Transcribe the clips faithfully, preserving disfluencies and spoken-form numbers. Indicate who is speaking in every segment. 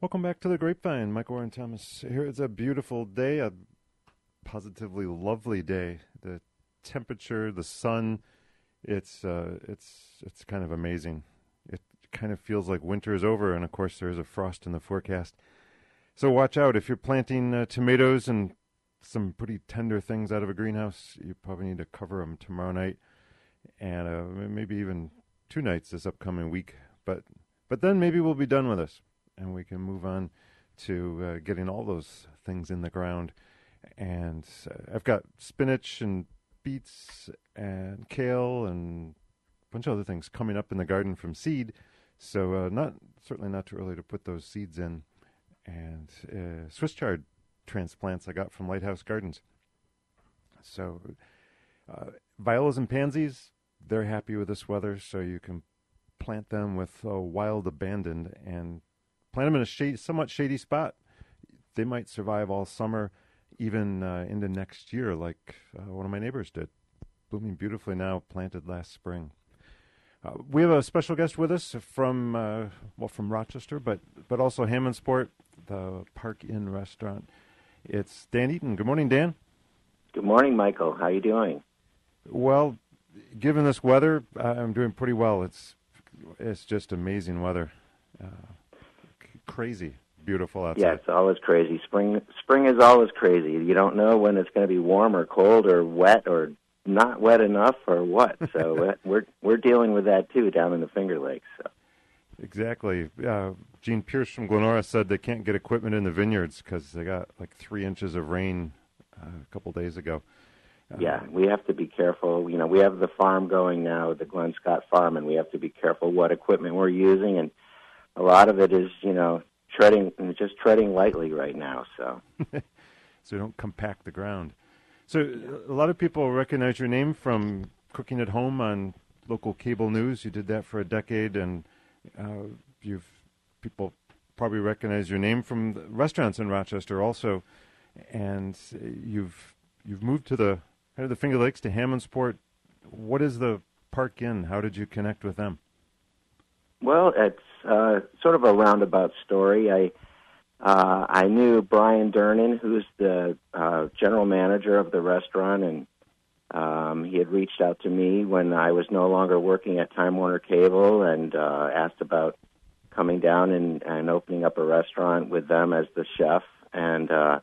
Speaker 1: Welcome back to the Grapevine. Michael Warren Thomas here. It's a beautiful day, a positively lovely day. The temperature, the sun, it's uh, it's it's kind of amazing. It kind of feels like winter is over, and of course there's a frost in the forecast. So watch out if you're planting uh, tomatoes and some pretty tender things out of a greenhouse. You probably need to cover them tomorrow night, and uh, maybe even two nights this upcoming week. But but then maybe we'll be done with this, and we can move on to uh, getting all those things in the ground. And uh, I've got spinach and beets and kale and a bunch of other things coming up in the garden from seed. So uh, not certainly not too early to put those seeds in. And uh, Swiss chard transplants I got from Lighthouse Gardens. So uh, violas and pansies, they're happy with this weather, so you can plant them with uh, wild abandon and plant them in a shade, somewhat shady spot. They might survive all summer, even uh, into next year, like uh, one of my neighbors did. Blooming beautifully now, planted last spring. Uh, we have a special guest with us from, uh, well, from Rochester, but but also Hammondsport, the Park Inn restaurant. It's Dan Eaton. Good morning, Dan.
Speaker 2: Good morning, Michael. How are you doing?
Speaker 1: Well, given this weather, I'm doing pretty well. It's it's just amazing weather. Uh, c- crazy. Beautiful outside.
Speaker 2: Yeah, it's always crazy. Spring spring is always crazy. You don't know when it's going to be warm or cold or wet or not wet enough or what. So we're we're dealing with that too down in the Finger Lakes. So.
Speaker 1: Exactly. Uh, Gene Pierce from Glenora said they can't get equipment in the vineyards because they got like three inches of rain uh, a couple days ago. Uh,
Speaker 2: yeah, we have to be careful. You know, we have the farm going now, the Glen Scott Farm, and we have to be careful what equipment we're using. And a lot of it is, you know, treading, just treading lightly right now. So,
Speaker 1: so don't compact the ground. So a lot of people recognize your name from cooking at home on local cable news. You did that for a decade, and uh, you've people probably recognize your name from the restaurants in Rochester also. And you've you've moved to the head of the Finger Lakes to Hammondsport. What is the Park Inn? How did you connect with them?
Speaker 2: Well, it's uh, sort of a roundabout story. I uh, I knew Brian Dernan, who's the uh, general manager of the restaurant, and um, he had reached out to me when I was no longer working at Time Warner Cable and uh, asked about coming down and, and opening up a restaurant with them as the chef. And uh,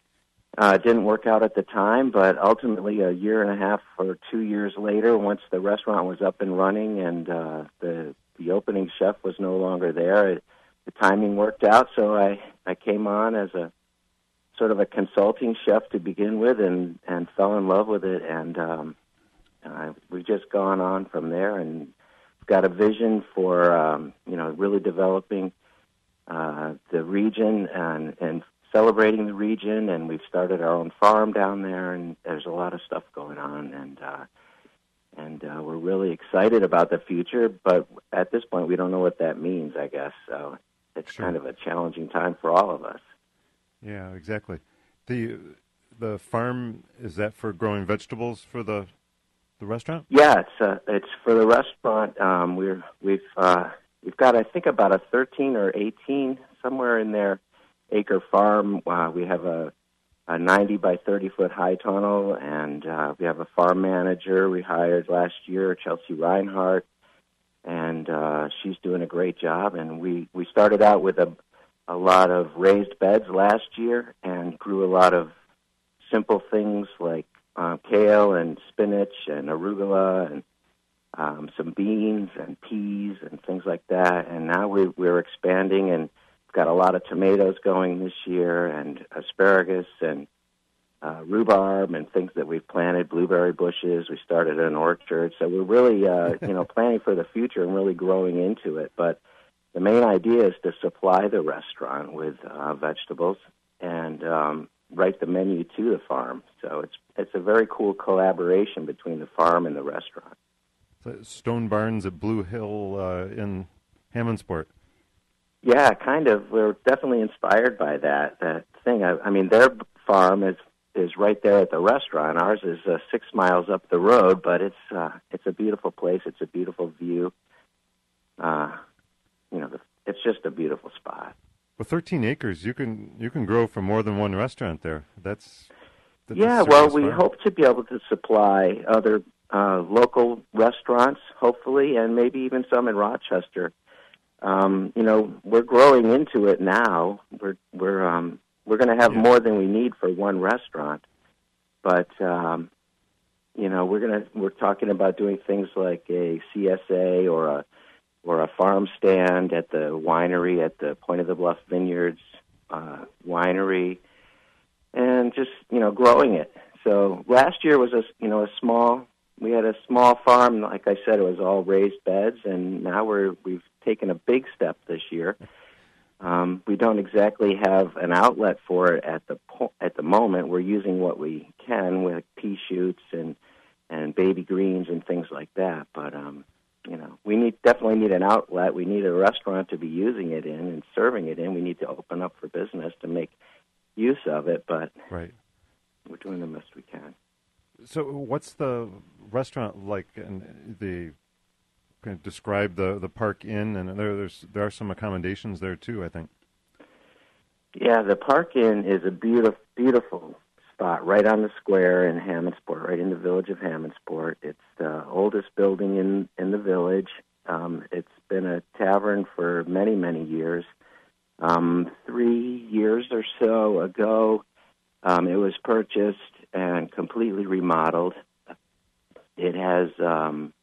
Speaker 2: uh, it didn't work out at the time, but ultimately a year and a half or two years later, once the restaurant was up and running and uh, the the opening chef was no longer there, it, the timing worked out, so I, I came on as a sort of a consulting chef to begin with and, and fell in love with it, and um, uh, we've just gone on from there and got a vision for, um, you know, really developing uh, the region and, and celebrating the region, and we've started our own farm down there, and there's a lot of stuff going on, and uh, and uh, we're really excited about the future, but at this point we don't know what that means, I guess, so it's
Speaker 1: Sure.
Speaker 2: kind of a challenging time for all of us.
Speaker 1: Yeah, exactly. The the farm, is that for growing vegetables for the the restaurant?
Speaker 2: Yeah, it's uh, it's for the restaurant. Um, we're we've uh, we've got I think about a thirteen or eighteen somewhere in there acre farm. Uh, we have a a ninety by thirty foot high tunnel, and uh, we have a farm manager we hired last year, Chelsea Reinhardt, and uh, she's doing a great job. And we, we started out with a a lot of raised beds last year and grew a lot of simple things like uh, kale and spinach and arugula and um, some beans and peas and things like that. And now we, we're expanding and got a lot of tomatoes going this year and asparagus and uh, rhubarb and things that we've planted, blueberry bushes. We started an orchard. So we're really, uh, you know, planning for the future and really growing into it. But the main idea is to supply the restaurant with uh, vegetables and um, write the menu to the farm. So it's it's a very cool collaboration between the farm and the restaurant.
Speaker 1: So Stone Barns at Blue Hill uh, in Hammondsport.
Speaker 2: Yeah, kind of. We're definitely inspired by that that thing. I, I mean, their farm is is right there at the restaurant. Ours is uh, six miles up the road, but it's uh, it's a beautiful place. It's a beautiful view. Uh, you know, the, it's just a beautiful spot.
Speaker 1: Well, thirteen acres, you can you can grow for more than one restaurant there. That's, that's a
Speaker 2: Yeah, well,
Speaker 1: serious
Speaker 2: we
Speaker 1: farm.
Speaker 2: hope to be able to supply other uh, local restaurants, hopefully, and maybe even some in Rochester. Um, you know, we're growing into it now. We're we're um, we're going to have
Speaker 1: Yeah.
Speaker 2: more than we need for one restaurant, but um, you know, we're gonna we're talking about doing things like a C S A or a or a farm stand at the winery at the Point of the Bluff Vineyards uh, winery, and just you know growing it. So last year was a you know a small. We had a small farm, like I said, it was all raised beds, and now we're we've taken a big step this year. Um, we don't exactly have an outlet for it at the po- at the moment. We're using what we can with pea shoots and and baby greens and things like that. But um, you know, we need definitely need an outlet. We need a restaurant to be using it in and serving it in. We need to open up for business to make use of it. But
Speaker 1: Right.
Speaker 2: we're doing the best we can.
Speaker 1: So, what's the restaurant like? And the kind of describe the, the Park Inn, and there there's there are some accommodations there too, I think.
Speaker 2: Yeah, the Park Inn is a beautiful, beautiful spot right on the square in Hammondsport, right in the village of Hammondsport. It's the oldest building in, in the village. Um, it's been a tavern for many, many years. Um, three years or so ago, um, it was purchased and completely remodeled. It has um,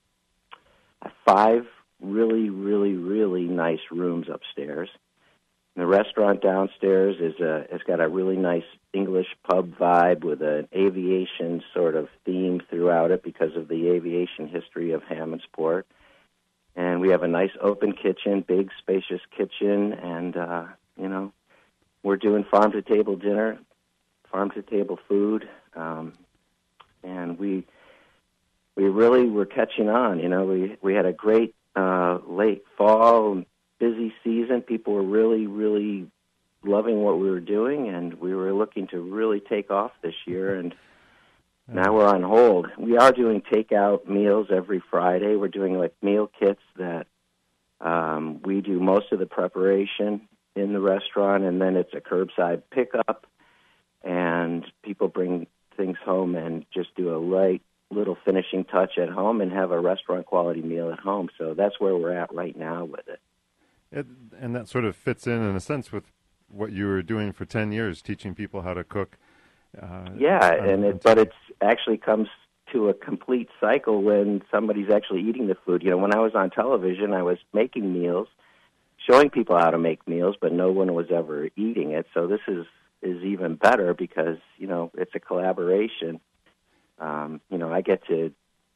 Speaker 2: five really, really, really nice rooms upstairs. The restaurant downstairs is a, has got a really nice English pub vibe with an aviation sort of theme throughout it because of the aviation history of Hammondsport. And we have a nice open kitchen, big spacious kitchen, and, uh, you know, we're doing farm-to-table dinner, farm-to-table food, um, and we we really were catching on. You know, we, we had a great uh, late fall busy season. People were really, really loving what we were doing, and we were looking to really take off this year, and now we're on hold. We are doing takeout meals every Friday. We're doing, like, meal kits that um, we do most of the preparation in the restaurant, and then it's a curbside pickup, and people bring things home and just do a light little finishing touch at home and have a restaurant-quality meal at home. So that's where we're at right now with it.
Speaker 1: It, and that sort of fits in, in a sense, with what you were doing for ten years, teaching people how to cook. Uh,
Speaker 2: yeah,
Speaker 1: on,
Speaker 2: and it, but it actually comes to a complete cycle when somebody's actually eating the food. You know, when I was on television, I was making meals, showing people how to make meals, but no one was ever eating it. So this is, is even better because, you know, it's a collaboration. Um, you know, I get to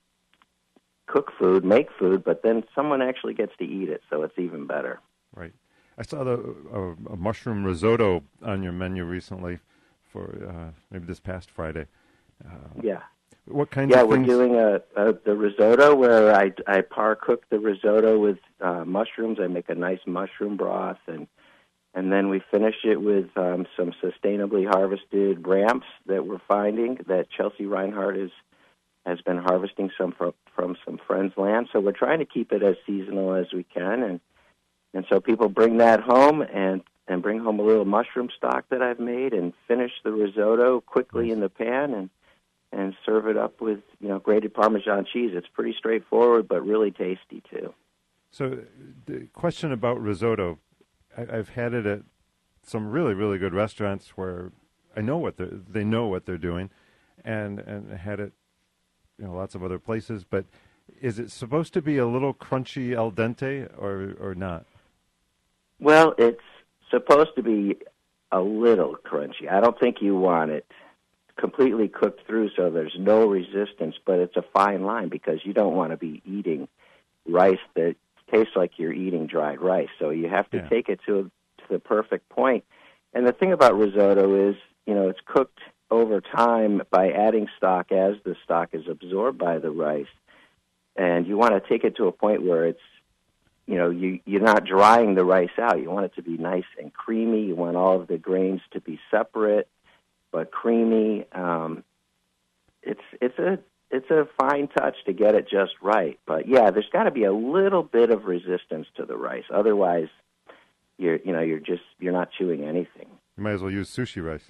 Speaker 2: cook food, make food, but then someone actually gets to eat it, so it's even better.
Speaker 1: Right. I saw the uh, a mushroom risotto on your menu recently for uh, maybe this past Friday. Uh,
Speaker 2: yeah.
Speaker 1: What kinds
Speaker 2: yeah,
Speaker 1: of things?
Speaker 2: Yeah, we're doing a, a, the risotto where I, I par cook the risotto with uh, mushrooms. I make a nice mushroom broth, and and then we finish it with um, some sustainably harvested ramps that we're finding that Chelsea Reinhardt is has been harvesting some from, from some friends' land. So we're trying to keep it as seasonal as we can, and and so people bring that home and, and bring home a little mushroom stock that I've made and finish the risotto quickly
Speaker 1: Nice.
Speaker 2: in the pan and and serve it up with, you know, grated Parmesan cheese. It's pretty straightforward, but really tasty too.
Speaker 1: So the question about risotto, I, I've had it at some really, really good restaurants where I know what they they know what they're doing, and and had it, you know, lots of other places. But is it supposed to be a little crunchy al dente or or not?
Speaker 2: Well, it's supposed to be a little crunchy. I don't think you want it completely cooked through so there's no resistance, but it's a fine line because you don't want to be eating rice that tastes like you're eating dried rice. So you have to
Speaker 1: Yeah.
Speaker 2: take it to, to the perfect point. And the thing about risotto is, you know, it's cooked over time by adding stock as the stock is absorbed by the rice. And you want to take it to a point where it's, you know, you, you're not drying the rice out. You want it to be nice and creamy. You want all of the grains to be separate but creamy. Um, it's it's a it's a fine touch to get it just right. But yeah, there's got to be a little bit of resistance to the rice. Otherwise, you're you know you're just you're not chewing anything.
Speaker 1: You might as well use sushi rice.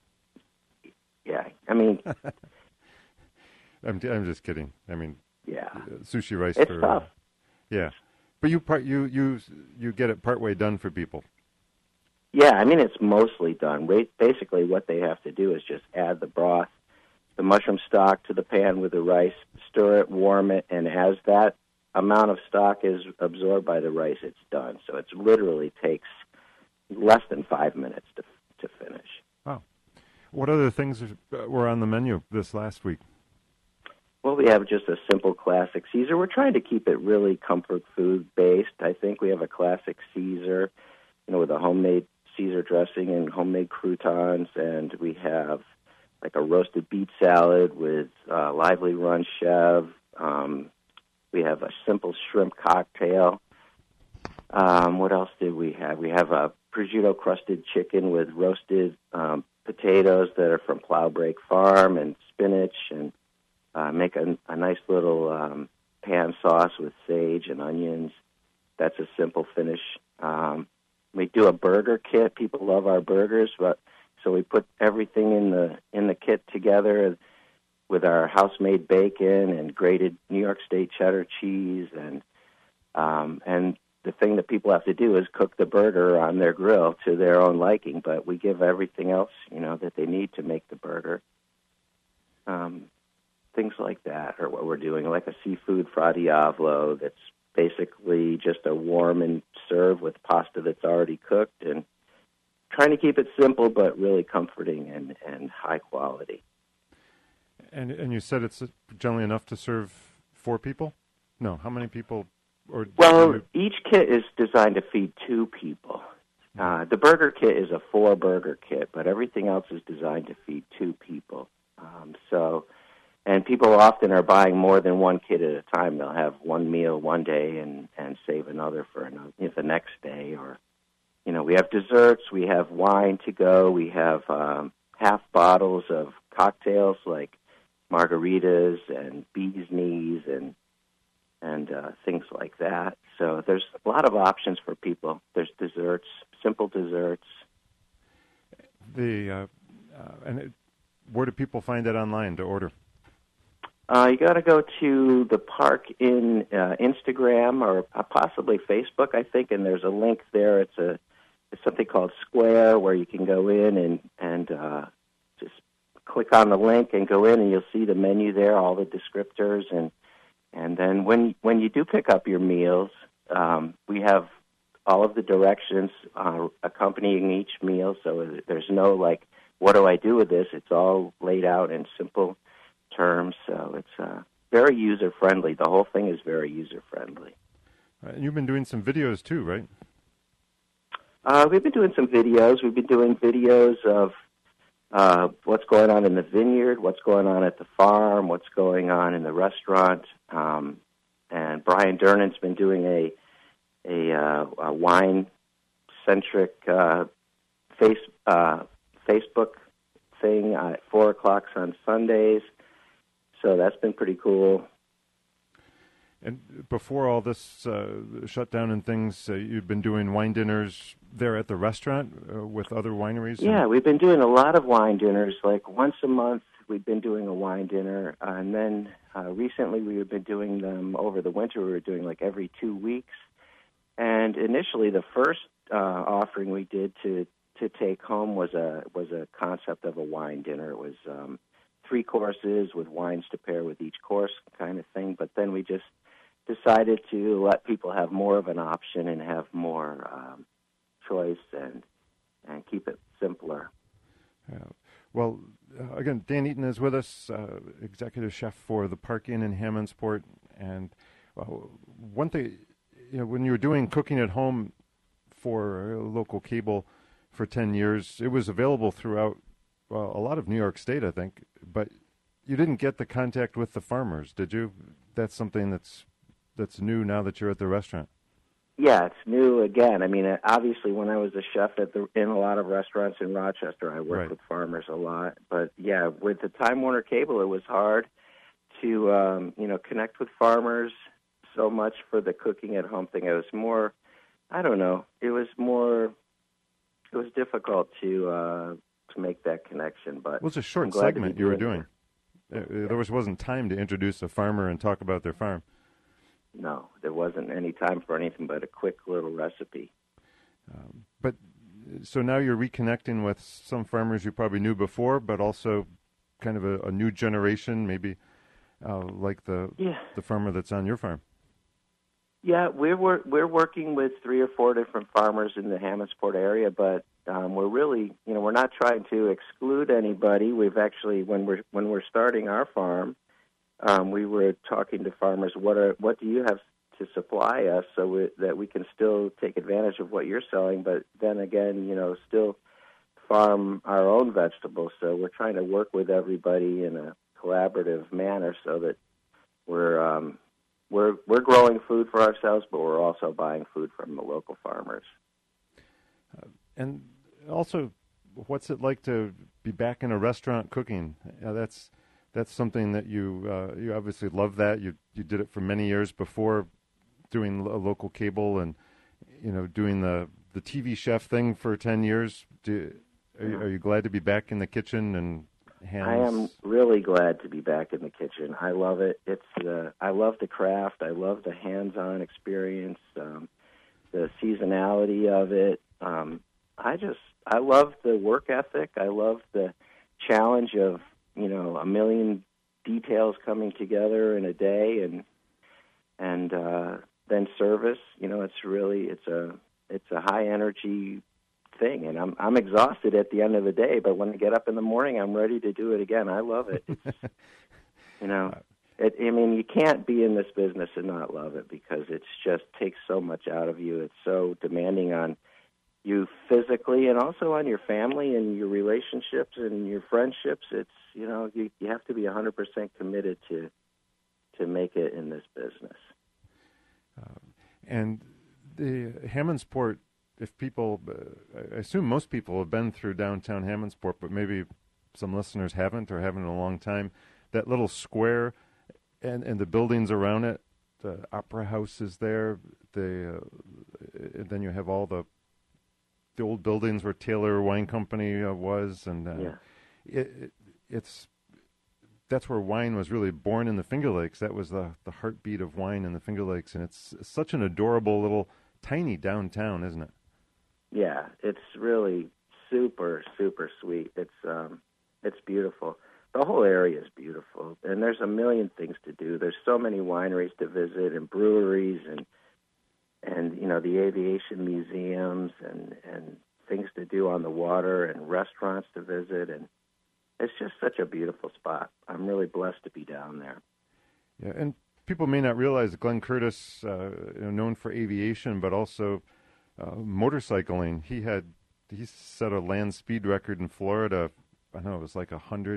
Speaker 2: Yeah, I mean,
Speaker 1: I'm I'm just kidding. I mean,
Speaker 2: yeah,
Speaker 1: sushi rice
Speaker 2: it's
Speaker 1: for
Speaker 2: tough.
Speaker 1: Uh, yeah, but you part you you you get it partway done for people.
Speaker 2: Yeah, I mean it's mostly done. Basically, what they have to do is just add the broth, the mushroom stock to the pan with the rice, stir it, warm it, and as that amount of stock is absorbed by the rice, it's done. So it literally takes less than five minutes to to finish.
Speaker 1: Wow. What other things were on the menu this last week?
Speaker 2: Well, we have just a simple classic Caesar. We're trying to keep it really comfort food based. I think we have a classic Caesar, you know, with a homemade Caesar dressing and homemade croutons, and we have like a roasted beet salad with uh, lively run chev. Um, we have a simple shrimp cocktail. Um, what else did we have? We have a prosciutto crusted chicken with roasted um, potatoes that are from Plowbreak Farm and spinach, and uh, make a, a nice little um, pan sauce with sage and onions. That's a simple finish. Um, we do a burger kit. People love our burgers, but so we put everything in the in the kit together with our house-made bacon and grated New York State cheddar cheese, and um, and the thing that people have to do is cook the burger on their grill to their own liking. But we give everything else, you know, that they need to make the burger. Um, things like that are what we're doing, like a seafood fra diavolo that's basically just a warm and serve with pasta that's already cooked, and trying to keep it simple but really comforting and, and high quality.
Speaker 1: And and you said it's generally enough to serve four people? No, how many people? Or
Speaker 2: well,
Speaker 1: you...
Speaker 2: each kit is designed to feed two people. Uh, the burger kit is a four-burger kit, but everything else is designed to feed two people. Um, so, and people often are buying more than one kit at a time. They'll have one meal one day and, and save another for another, you know, the next day. Or, you know, we have desserts, we have wine to go, we have um, half bottles of cocktails like margaritas and bee's knees and and uh, things like that. So there's a lot of options for people. There's desserts, simple desserts.
Speaker 1: The uh, uh, and it, where do people find it online to order?
Speaker 2: Uh, you got to go to the park in uh, Instagram or uh, possibly Facebook, I think, and there's a link there. It's a it's something called Square where you can go in and and uh, just click on the link and go in, and you'll see the menu there, all the descriptors, and and then when when you do pick up your meals, um, we have all of the directions uh, accompanying each meal. So there's no like, what do I do with this? It's all laid out in simple terms. So it's uh, very user friendly. The whole thing is very user friendly.
Speaker 1: Uh, you've been doing some videos too, right?
Speaker 2: Uh, we've been doing some videos. We've been doing videos of uh, what's going on in the vineyard, what's going on at the farm, what's going on in the restaurant. Um, and Brian Durnan's been doing a a, uh, a wine-centric uh, face, uh, Facebook thing at four o'clock on Sundays. So that's been pretty cool.
Speaker 1: And before all this uh, shutdown and things, uh, you've been doing wine dinners there at the restaurant uh, with other wineries?
Speaker 2: Yeah, we've been doing a lot of wine dinners. Like once a month, we've been doing a wine dinner. Uh, and then uh, recently we've been doing them over the winter. We were doing like every two weeks. And initially the first uh, offering we did to, to take home was a was a concept of a wine dinner. It was um, three courses with wines to pair with each course kind of thing. But then we just decided to let people have more of an option and have more um, choice and and keep it simpler.
Speaker 1: Yeah. Well, uh, again, Dan Eaton is with us, uh, executive chef for the Park Inn in Hammondsport. And uh, one thing, you know, when you were doing cooking at home for local cable for ten years, it was available throughout well, a lot of New York State, I think. But you didn't get the contact with the farmers, did you? That's something that's that's new now that you're at the restaurant.
Speaker 2: Yeah, it's new again. I mean, obviously, when I was a chef at the in a lot of restaurants in Rochester, I worked
Speaker 1: Right.
Speaker 2: with farmers a lot. But yeah, with the Time Warner Cable, it was hard to um, you know connect with farmers so much for the cooking at home thing. It was more I don't know. It was more. It was difficult to uh, to make that connection, but
Speaker 1: it was a short
Speaker 2: I'm glad to be
Speaker 1: segment you were
Speaker 2: doing
Speaker 1: doing.
Speaker 2: it.
Speaker 1: Uh, There was, wasn't time to introduce a farmer and talk about their farm.
Speaker 2: No, there wasn't any time for anything but a quick little recipe.
Speaker 1: Um, but so now you're reconnecting with some farmers you probably knew before, but also kind of a, a new generation, maybe uh, like the
Speaker 2: Yeah.
Speaker 1: the farmer that's on your farm.
Speaker 2: Yeah, we're wor- we're working with three or four different farmers in the Hammondsport area, but um, we're really, you know, we're not trying to exclude anybody. We've actually, when we're when we're starting our farm, um, we were talking to farmers. What are what do you have to supply us so we, that we can still take advantage of what you're selling, but then again, you know, still farm our own vegetables. So we're trying to work with everybody in a collaborative manner so that we're um, We're we're growing food for ourselves, but we're also buying food from the local farmers.
Speaker 1: Uh, and also, what's it like to be back in a restaurant cooking? Uh, that's that's something that you uh, you obviously love. That you you did it for many years before doing a local cable, and you know doing the, the T V chef thing for ten years. Do, are, you, are you glad to be back in the kitchen and? Hands.
Speaker 2: I am really glad to be back in the kitchen. I love it. It's uh, I love the craft. I love the hands-on experience, um, the seasonality of it. Um, I just I love the work ethic. I love the challenge of you know a million details coming together in a day, and and uh, then service. You know, it's really it's a it's a high energy thing, and I'm I'm exhausted at the end of the day, but when I get up in the morning, I'm ready to do it again. I love it. It's, you know, it, I mean, you can't be in this business and not love it because it's just takes so much out of you. It's so demanding on you physically and also on your family and your relationships and your friendships. It's you know you you have to be one hundred percent committed to to make it in this business.
Speaker 1: Uh, and the Hammondsport. If people, uh, I assume most people have been through downtown Hammondsport, but maybe some listeners haven't or haven't in a long time. That little square and, and the buildings around it, the Opera House is there. The uh, and then you have all the the old buildings where Taylor Wine Company uh, was, and uh,
Speaker 2: yeah.
Speaker 1: it, it, it's that's where wine was really born in the Finger Lakes. That was the the heartbeat of wine in the Finger Lakes, and it's such an adorable little tiny downtown, isn't it?
Speaker 2: Yeah, it's really super, super sweet. It's um, it's beautiful. The whole area is beautiful, and there's a million things to do. There's so many wineries to visit, and breweries, and and you know the aviation museums, and and things to do on the water, and restaurants to visit, and it's just such a beautiful spot. I'm really blessed to be down there.
Speaker 1: Yeah, and people may not realize that Glenn Curtis, uh, you know, known for aviation, but also Uh, motorcycling. He had he set a land speed record in Florida. I know it was like one hundred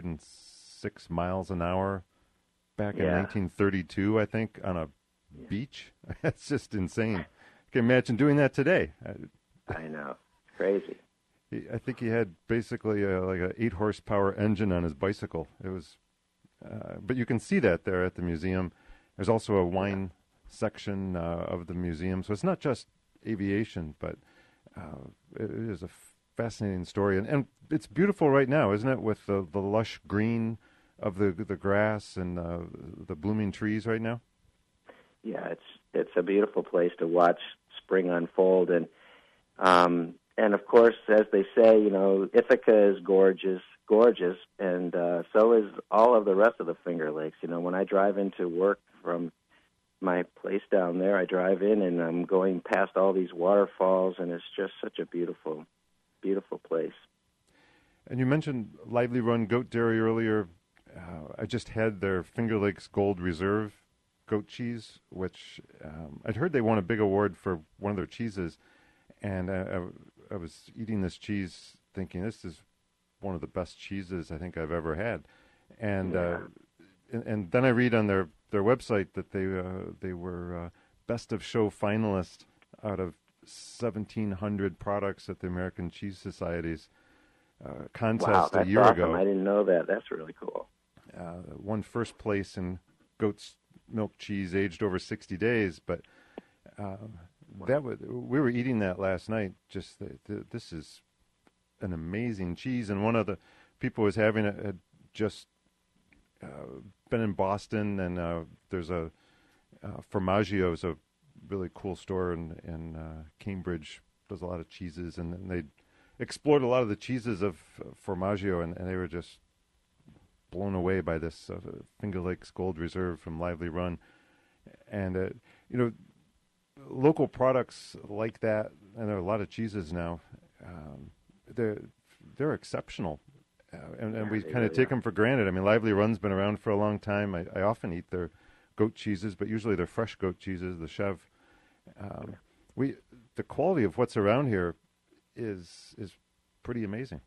Speaker 1: six miles an hour back in
Speaker 2: yeah.
Speaker 1: nineteen thirty-two, I think, on a yeah. beach. That's just insane. I can imagine doing that today.
Speaker 2: I know, it's crazy.
Speaker 1: He, I think he had basically a, like an eight horsepower engine on his bicycle. It was, uh, but you can see that there at the museum. There's also a wine yeah. section uh, of the museum, so it's not just aviation, but uh, it is a fascinating story, and, and it's beautiful right now, isn't it? With the, the lush green of the the grass and uh, the blooming trees right now.
Speaker 2: Yeah, it's it's a beautiful place to watch spring unfold, and um, and of course, as they say, you know, Ithaca is gorgeous, gorgeous, and uh, so is all of the rest of the Finger Lakes. You know, when I drive into work from my place down there, I drive in and I'm going past all these waterfalls, and it's just such a beautiful, beautiful place.
Speaker 1: And you mentioned Lively Run Goat Dairy earlier. Uh, I just had their Finger Lakes Gold Reserve goat cheese, which um, I'd heard they won a big award for one of their cheeses, and I, I, I was eating this cheese thinking this is one of the best cheeses I think I've ever had, and
Speaker 2: yeah.
Speaker 1: uh, and, and then I read on their their website that they uh, they were uh, best of show finalist out of seventeen hundred products at the American Cheese Society's uh, contest
Speaker 2: wow,
Speaker 1: a
Speaker 2: that's
Speaker 1: year
Speaker 2: awesome.
Speaker 1: ago.
Speaker 2: I didn't know that. That's really cool.
Speaker 1: Uh, won first place in goat's milk cheese aged over sixty days, but uh, that was, we were eating that last night. Just the, the, this is an amazing cheese, and one of the people was having it had just uh, been in Boston, and uh, there's a uh, Formaggio is a really cool store in, in uh, Cambridge. Does a lot of cheeses, and, and they explored a lot of the cheeses of uh, Formaggio, and, and they were just blown away by this uh, Finger Lakes Gold Reserve from Lively Run. And, uh, you know, local products like that, and there are a lot of cheeses now, um, they're, they're exceptional. Uh, and, and
Speaker 2: Yeah,
Speaker 1: we
Speaker 2: they
Speaker 1: kind of
Speaker 2: really
Speaker 1: take
Speaker 2: are.
Speaker 1: them for granted. I mean, Lively Run's been around for a long time. I, I often eat their goat cheeses, but usually they're fresh goat cheeses, the Chev. Um, we the quality of what's around here is is pretty amazing.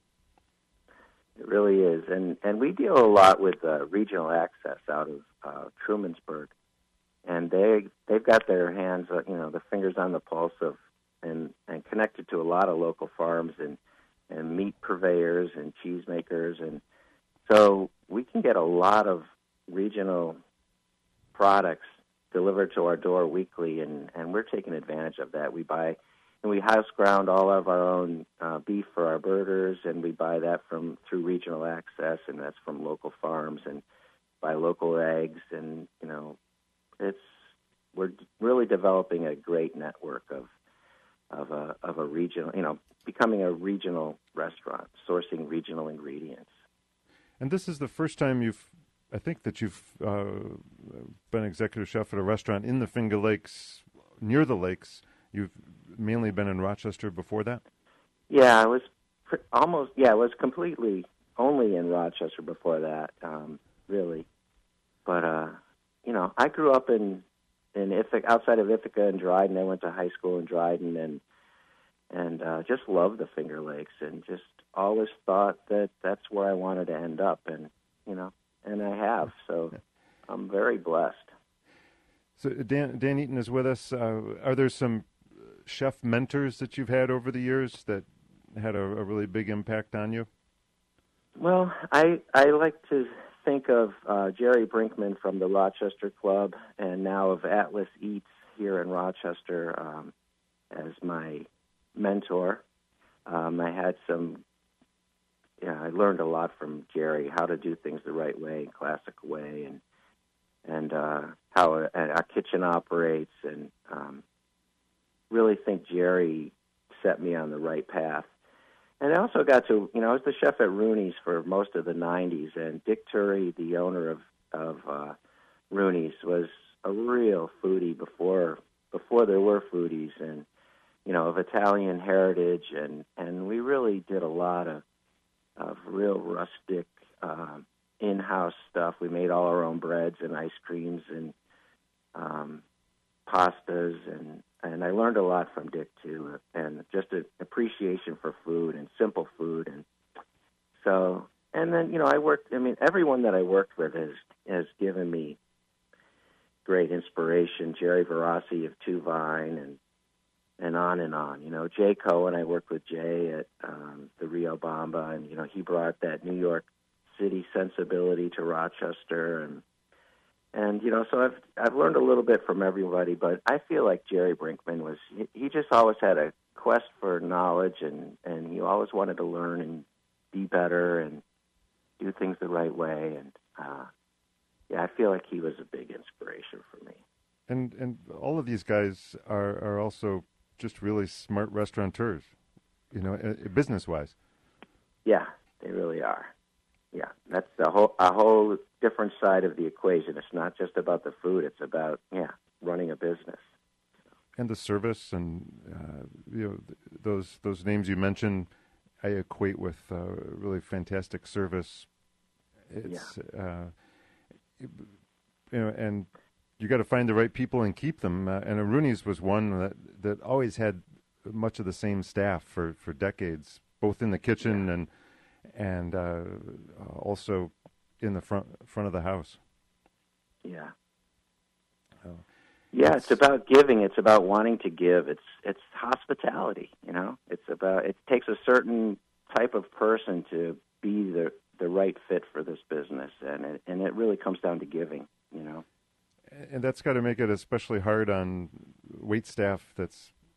Speaker 2: It really is, and and we deal a lot with uh, regional access out of uh, Trumansburg, and they they've got their hands, uh, you know, the fingers on the pulse of, and and connected to a lot of local farms and and meat purveyors and cheesemakers, and so we can get a lot of regional products delivered to our door weekly, and, and we're taking advantage of that. We buy, and we house ground all of our own uh, beef for our burgers, and we buy that from through regional access, and that's from local farms, and buy local eggs, and you know, it's we're really developing a great network of of a of a regional, you know, becoming a regional restaurant, sourcing regional ingredients.
Speaker 1: And this is the first time you've, I think that you've uh, been executive chef at a restaurant in the Finger Lakes, near the lakes. You've mainly been in Rochester before that?
Speaker 2: Yeah, I was pr- almost, yeah, I was completely only in Rochester before that, um, really. But, uh, you know, I grew up in, in Ithaca, outside of Ithaca and Dryden. I went to high school in Dryden, and and uh, just loved the Finger Lakes, and just always thought that that's where I wanted to end up, and, you know, and I have, so I'm very blessed.
Speaker 1: So Dan, Dan Eaton is with us. Uh, are there some chef mentors that you've had over the years that had a, a really big impact on you?
Speaker 2: Well, I I like to think of uh, Jerry Brinkman from the Rochester Club, and now of Atlas Eats here in Rochester, um, as my mentor. Um, I had some, yeah, I learned a lot from Jerry, how to do things the right way, classic way, and and uh, how a, a kitchen operates, and um, really think Jerry set me on the right path. And I also got to, you know, I was the chef at Rooney's for most of the nineties, and Dick Turry, the owner of of uh, Rooney's, was a real foodie before before there were foodies, and you know, of Italian heritage, and and we really did a lot of of real rustic uh, in-house stuff. We made all our own breads and ice creams and um, pastas, and and I learned a lot from Dick too, and just an appreciation for food and simple food, and so and then you know I worked. I mean, everyone that I worked with has has given me great inspiration. Jerry Verassi of Two Vine, and and on and on. You know, Jay Cohen, I worked with Jay at um, the Rio Bamba, and you know he brought that New York City sensibility to Rochester, and And, you know, so I've I've learned a little bit from everybody, but I feel like Jerry Brinkman was, he, he just always had a quest for knowledge, and, and he always wanted to learn and be better and do things the right way. And, uh, yeah, I feel like he was a big inspiration for me.
Speaker 1: And and all of these guys are, are also just really smart restaurateurs, you know, uh, business-wise.
Speaker 2: Yeah, they really are. Yeah, that's a whole a whole different side of the equation. It's not just about the food; it's about yeah, running a business.
Speaker 1: And the service, and uh, you know, th- those those names you mentioned, I equate with uh, really fantastic service. It's
Speaker 2: Yeah.
Speaker 1: uh, you know, and you got to find the right people and keep them. Uh, and Rooney's was one that that always had much of the same staff for, for decades, both in the kitchen
Speaker 2: Yeah.
Speaker 1: and. and uh, also in the front front of the house.
Speaker 2: Yeah.
Speaker 1: Oh.
Speaker 2: Yeah,
Speaker 1: It's,
Speaker 2: it's about giving. It's about wanting to give. It's it's hospitality, you know. It's about it takes a certain type of person to be the the right fit for this business, and it, and it really comes down to giving, you know.
Speaker 1: and that's got to make it especially hard on wait staff that's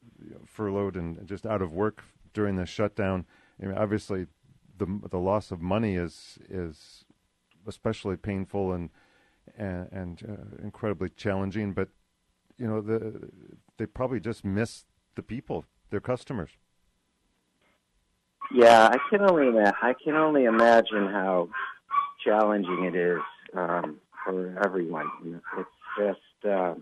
Speaker 1: you know, furloughed and just out of work during the shutdown. I mean, obviously, the the loss of money is is especially painful and and, and uh, incredibly challenging. But you know, the they probably just miss the people, their customers.
Speaker 2: Yeah, I can only ima- I can only imagine how challenging it is um, for everyone. It's just um,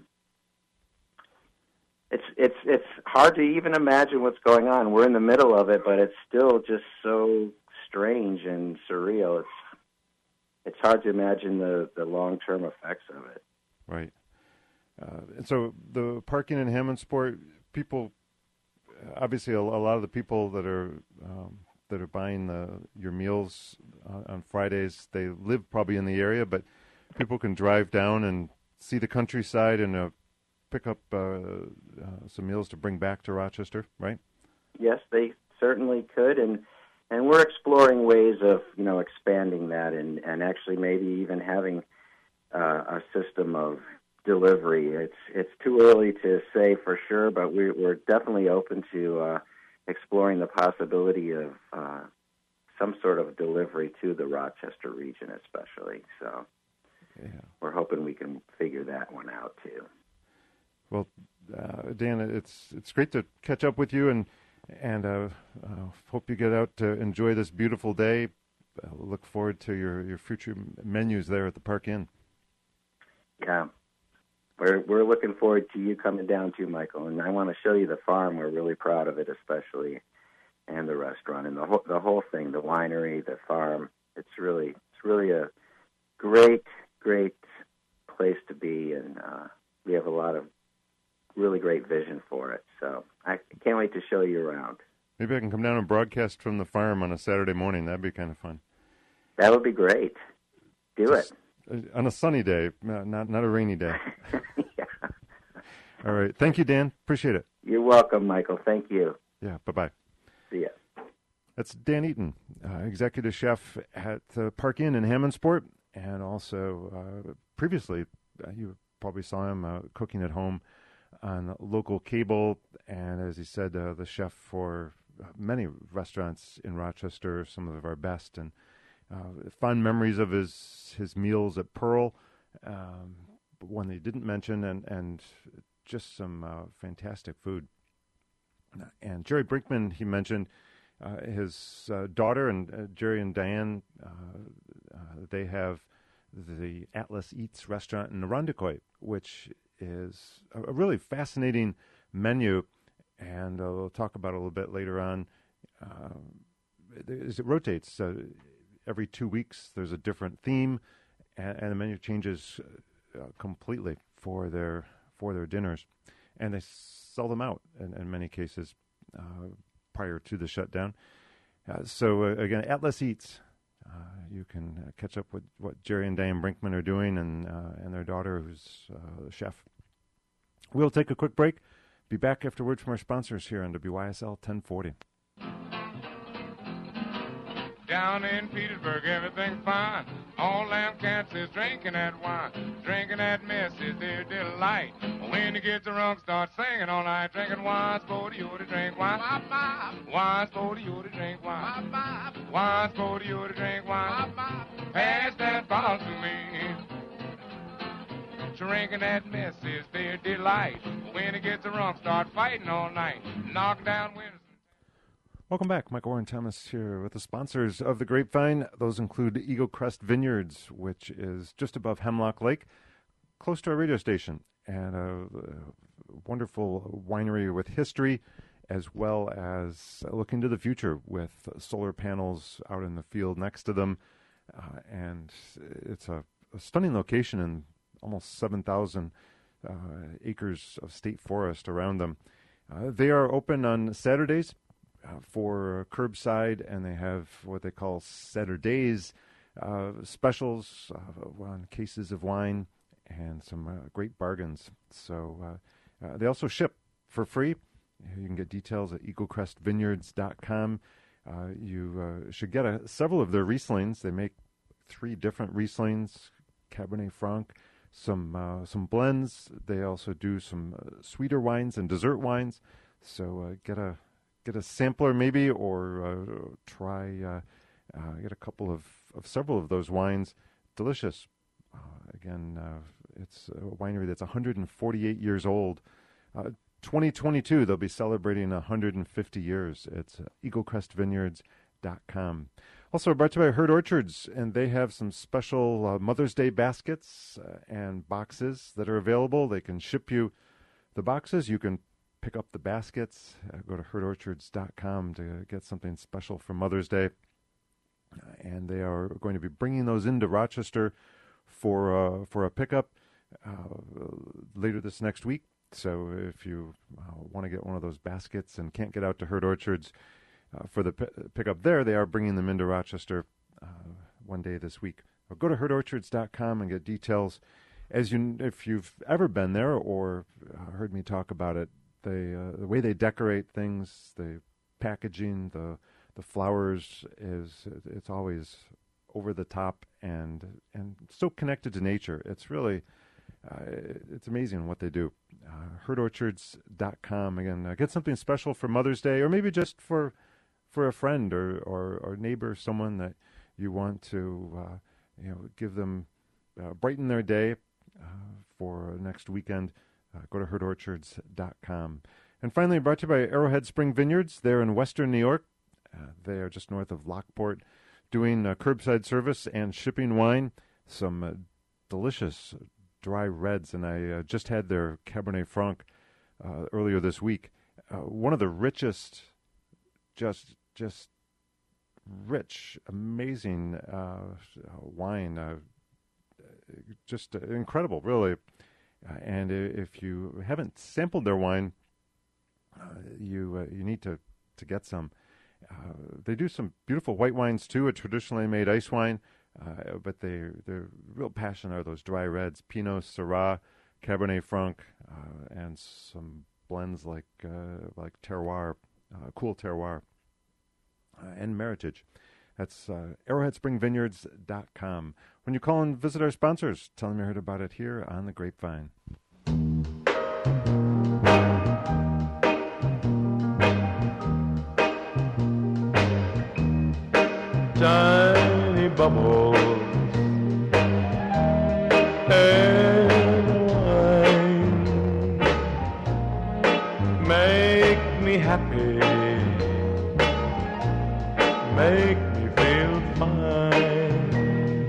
Speaker 2: it's it's it's hard to even imagine what's going on. We're in the middle of it, but it's still just so strange and surreal. It's it's hard to imagine the, the long term effects of it.
Speaker 1: Right. Uh, and so the parking in Hammondsport, people, obviously a, a lot of the people that are um, that are buying the, your meals uh, on Fridays, they live probably in the area, but people can drive down and see the countryside and uh, pick up uh, uh, some meals to bring back to Rochester, right?
Speaker 2: Yes, they certainly could, and and we're exploring ways of you know expanding that, and, and actually maybe even having uh, a system of delivery. It's it's too early to say for sure, but we, we're definitely open to uh, exploring the possibility of uh, some sort of delivery to the Rochester region, especially. So
Speaker 1: yeah.
Speaker 2: We're hoping we can figure that one out too.
Speaker 1: Well, uh, Dan, it's it's great to catch up with you, and and uh, uh, hope you get out to enjoy this beautiful day. Uh, look forward to your, your future menus there at the Park Inn.
Speaker 2: Yeah. We're we're looking forward to you coming down too, Michael, and I want to show you the farm. We're really proud of it, especially, and the restaurant and the whole the whole thing, the winery, the farm. It's really it's really a great great place to be, and uh, we have a lot of really great vision for it. So I can't wait to show you around.
Speaker 1: Maybe I can come down and broadcast from the farm on a Saturday morning. That'd be kind of fun.
Speaker 2: That would be great. Do
Speaker 1: Just,
Speaker 2: it.
Speaker 1: On a sunny day, not not a rainy day.
Speaker 2: Yeah.
Speaker 1: All right. Thank you, Dan. Appreciate it.
Speaker 2: You're welcome, Michael. Thank you.
Speaker 1: Yeah. Bye-bye.
Speaker 2: See ya.
Speaker 1: That's Dan Eaton, uh, executive chef at the Park Inn in Hammondsport, and also uh, previously uh, you probably saw him uh, cooking at home on local cable, and as he said, uh, the chef for many restaurants in Rochester, some of our best, and Uh, fond memories of his his meals at Pearl, um, one that he didn't mention, and, and just some uh, fantastic food. And Jerry Brinkman, he mentioned uh, his uh, daughter and uh, Jerry and Diane, uh, uh, they have the Atlas Eats restaurant in Irondequoit, which is a, a really fascinating menu, and uh, we'll talk about it a little bit later on. Uh, it, it rotates. Uh, Every two weeks, there's a different theme, and, and the menu changes uh, completely for their for their dinners, and they sell them out in, in many cases uh, prior to the shutdown. Uh, so uh, again, Atlas Eats, uh, you can uh, catch up with what Jerry and Diane Brinkman are doing, and uh, and their daughter, who's uh, the chef. We'll take a quick break. Be back after word from our sponsors here on W Y S L ten forty.
Speaker 3: Down in Petersburg, everything's fine. All them cats is drinking that wine. Drinking that mess is their delight. When the kids are drunk, start singing all night. Drinking wine's for you to drink wine. Wine's for you to drink wine. Wine's for you to drink wine. Pass that bottle to me. Drinking that mess is their delight. When the kids are drunk, start fighting all night. Knock down windows.
Speaker 1: Welcome back. Michael Warren Thomas here with the sponsors of the Grapevine. Those include Eagle Crest Vineyards, which is just above Hemlock Lake, close to our radio station, and a wonderful winery with history, as well as looking to the future with solar panels out in the field next to them. Uh, and it's a, a stunning location and almost seven thousand uh, acres of state forest around them. Uh, they are open on Saturdays Uh, for curbside, and they have what they call Saturdays uh, specials uh, on cases of wine and some uh, great bargains. So uh, uh, they also ship for free. You can get details at eagle crest vineyards dot com. Uh, you uh, should get a, several of their Rieslings. They make three different Rieslings, Cabernet Franc, some uh, some blends. They also do some uh, sweeter wines and dessert wines. So uh, get a get a sampler maybe, or uh, try uh, uh, get a couple of, of several of those wines. Delicious. Uh, again, uh, it's a winery that's one hundred forty-eight years old. Uh, twenty twenty-two, they'll be celebrating one hundred fifty years. It's uh, eagle crest vineyards dot com. Also brought to you by Herd Orchards, and they have some special uh, Mother's Day baskets uh, and boxes that are available. They can ship you the boxes. You can pick up the baskets. Uh, go to herd orchards dot com to get something special for Mother's Day. Uh, and they are going to be bringing those into Rochester for uh, for a pickup uh, later this next week. So if you uh, want to get one of those baskets and can't get out to Herd Orchards uh, for the p- pickup there, they are bringing them into Rochester uh, one day this week. Or go to herd orchards dot com and get details. As you, if you've ever been there or uh, heard me talk about it, they uh, the way they decorate things, the packaging, the the flowers is it's always over the top and and so connected to nature. It's really uh, it's amazing what they do. Uh, herd orchards dot com again. Uh, get something special for Mother's Day, or maybe just for for a friend or or, or neighbor, someone that you want to uh, you know give them uh, brighten their day uh, for next weekend. Uh, go to herd orchards dot com. And finally, brought to you by Arrowhead Spring Vineyards. They're in Western New York. Uh, they are just north of Lockport, doing uh, curbside service and shipping wine. Some uh, delicious dry reds, and I uh, just had their Cabernet Franc uh, earlier this week. Uh, one of the richest, just just rich, amazing uh, wine. Uh, just uh, incredible, really. Uh, and if you haven't sampled their wine, uh, you uh, you need to, to get some. Uh, they do some beautiful white wines too, a traditionally made ice wine, uh, but they their real passion are those dry reds: Pinot, Syrah, Cabernet Franc, uh, and some blends like uh, like terroir, uh, cool terroir, uh, and Meritage. That's uh, arrowhead spring vineyards dot com. When you call and visit our sponsors, tell them you heard about it here on The Grapevine.
Speaker 4: Tiny bubbles and wine make me happy, make me feel fine.